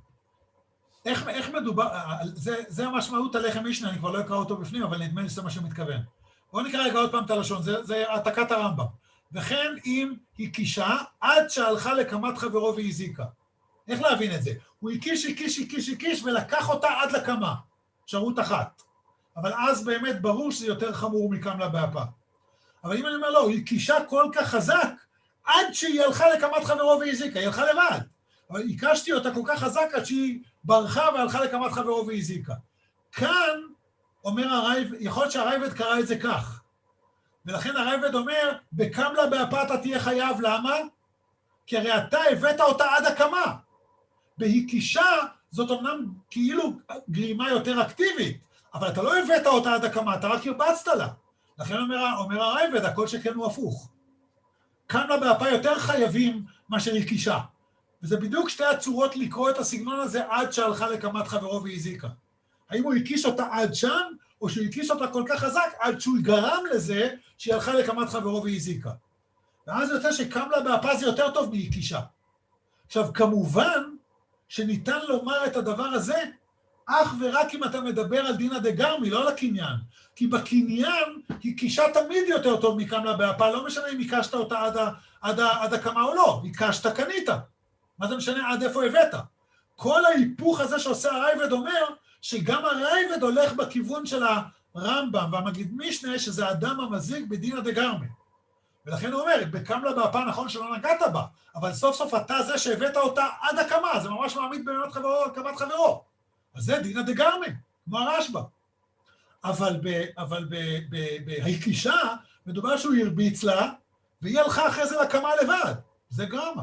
איך, איך מדובר, זה, זה המשמעות הלחם משנה, אני כבר לא אקרא אותו בפנים, אבל נדמה לי שזה מה שמתכוון. בואו נקרא רגע עוד פעם את הלשון, זה, זה העתקת הרמב"ם. וכן אם היא קישה, עד שהלכה לקמת חברו והזיקה. איך להבין את זה? הוא הקיש, הקיש, הקיש, הקיש, ולקח אותה עד לקמה. אפשרות אחת. אבל אז באמת ברור שזה יותר חמור מקם לה באפה. אבל אם אני אומר לא, היא קישה כל כך חזק, עד שהיא הלכה לקמת חברו והזיקה, היא הלכה לבד. אבל הקשתי אותה כל כך חזק עד שהיא ברחה והלכה לקמת חברו והזיקה. כאן, אומר הרייבד, יכול להיות שהרייבד קרא את זה כך. ולכן הרייבד אומר, בקם לה באפה אתה תהיה חייב, למה? כי הרי אתה הבאת אותה עד הקמה. בהיקישה, זאת אומנם כאילו גרימה יותר אקטיבית, אבל אתה לא הבאת אותה עד הקמה, אתה רק הרבצת לה. לכן אומר, אומר הרייבד, הכל שכן הוא הפוך. קם לה באפה יותר חייבים מאשר היקישה. וזה בדיוק שתי הצורות לקרוא את הסגנון הזה עד שהלכה לקמת חברו והזיקה. האם הוא הקיש אותה עד שם, או שהוא הקיש אותה כל כך חזק עד שהוא גרם לזה שהיא הלכה לקמת חברו והזיקה. ואז יוצא שקם לה באפה זה יותר טוב מהיקישה. עכשיו, כמובן שניתן לומר את הדבר הזה אך ורק אם אתה מדבר על דינא דגרמי, לא על הקניין. כי בקניין היקישה תמיד יותר טוב מקם לה באפה, לא משנה אם היקשת אותה עד, עד, עד הקמה או לא, היקשת קנית. מה זה משנה עד איפה הבאת? כל ההיפוך הזה שעושה הרייבד אומר שגם הרייבד הולך בכיוון של הרמב"ם והמגיד משנה שזה האדם המזיק בדינא דגרמי. ולכן הוא אומר, בקם לה באפה נכון שלא נגעת בה, אבל סוף סוף אתה זה שהבאת אותה עד הקמה, זה ממש מעמיד באמת חברו על קמת חברו. אז זה דינא דגרמי, כמו הרשב"א. אבל, ב, אבל ב, ב, בהיקישה מדובר שהוא הרביץ לה, והיא הלכה אחרי זה לקמה לבד. זה גרמה.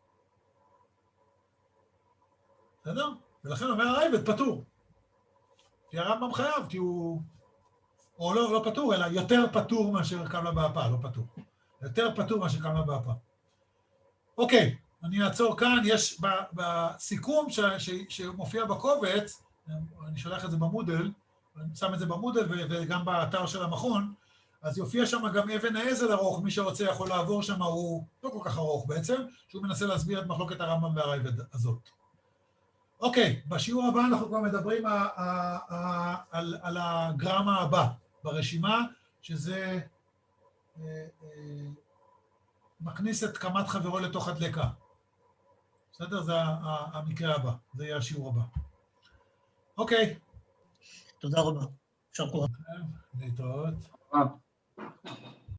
בסדר? ולכן אומר הרייבד, פטור. כי הרמב"ם חייב, כי הוא... או לא, לא פטור, אלא יותר פטור מאשר קם לה באפה, לא פטור. יותר פטור מאשר קם לה באפה. אוקיי, אני אעצור כאן, יש בסיכום ש, ש, שמופיע בקובץ, אני שולח את זה במודל, אני שם את זה במודל וגם באתר של המכון, אז יופיע שם גם אבן העזר ארוך, מי שרוצה יכול לעבור שם, הוא לא כל כך ארוך בעצם, שהוא מנסה להסביר את מחלוקת הרמב"ם והרייבד הזאת. אוקיי, בשיעור הבא אנחנו כבר מדברים על, על, על הגרמה הבא ברשימה, שזה אה, אה, מכניס את קמת חברו לתוך הדלקה. בסדר? זה המקרה הבא, זה יהיה השיעור הבא. אוקיי. תודה רבה. אפשר כוח. להתראות.